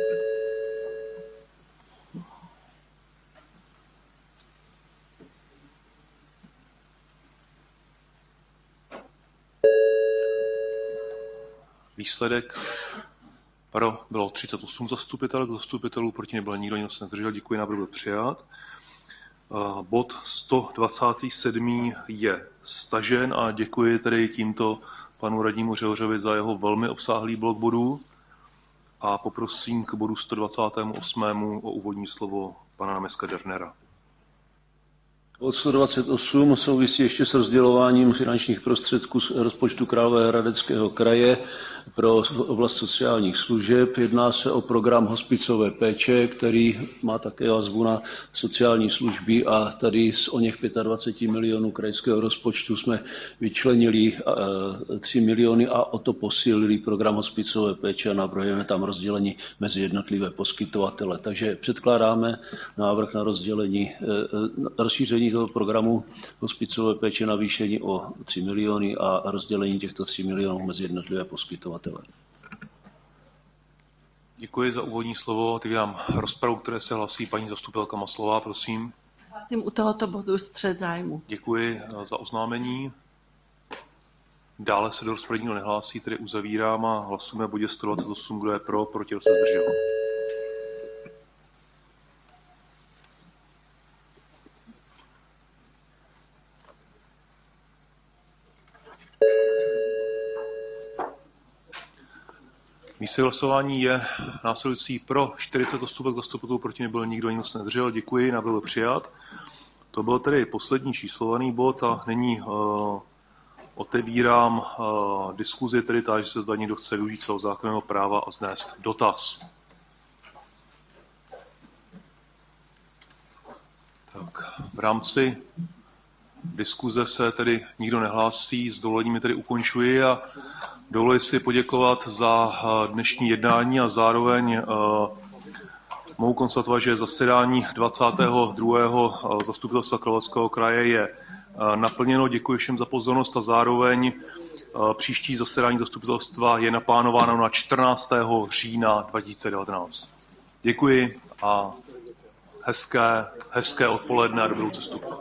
Výsledek pro bylo 38 zastupitelů, proti nebyl nikdo, nikdo se nezdržel. Děkuji, návrh byl přijat. Bod 127 je stažen a děkuji tedy tímto panu radnímu Řehořovi za jeho velmi obsáhlý blok bodů a poprosím k bodu 128 o úvodní slovo pana náměstka Dernera. Bod 128 souvisí ještě s rozdělováním finančních prostředků z rozpočtu Královéhradeckého kraje pro oblast sociálních služeb. Jedná se o program hospicové péče, který má také vazbu na sociální služby a tady z oněch 25 milionů krajského rozpočtu jsme vyčlenili 3 miliony a o to posílili program hospicové péče a navrhujeme tam rozdělení mezi jednotlivé poskytovatele. Takže předkládáme návrh na rozšíření toho programu hospicové péče, navýšení o 3 miliony a rozdělení těchto 3 milionů mezi jednotlivé poskytovatele. Děkuji za úvodní slovo. Otevírám rozpravu, které se hlasí paní zastupitelka Maslová, prosím. Hlásím u tohoto bodu střet zájmu. Děkuji za oznámení. Dále se do rozpravy nikdo nehlásí, tedy uzavírám a hlasujeme v bodě 128, kdo je pro, proti, kdo se zdržel. Výsledek hlasování je následující: pro 40 zastupitelů, proti nebyl nikdo, nikdo se nedržel. Děkuji, návrh byl přijat. To byl tedy poslední číslovaný bod a nyní otevírám diskuzi, tedy táži se, zda někdo chce využít svého zákonného práva a vznést dotaz. Tak, v rámci diskuze se tedy nikdo nehlásí, s dovolením je tedy ukončuji a dovoluji si poděkovat za dnešní jednání a zároveň mohu konstatovat, že zasedání 22. zastupitelstva Královéhradeckého kraje je naplněno. Děkuji všem za pozornost a zároveň příští zasedání zastupitelstva je naplánováno na 14. října 2019. Děkuji a hezké odpoledne a dobrou cestu.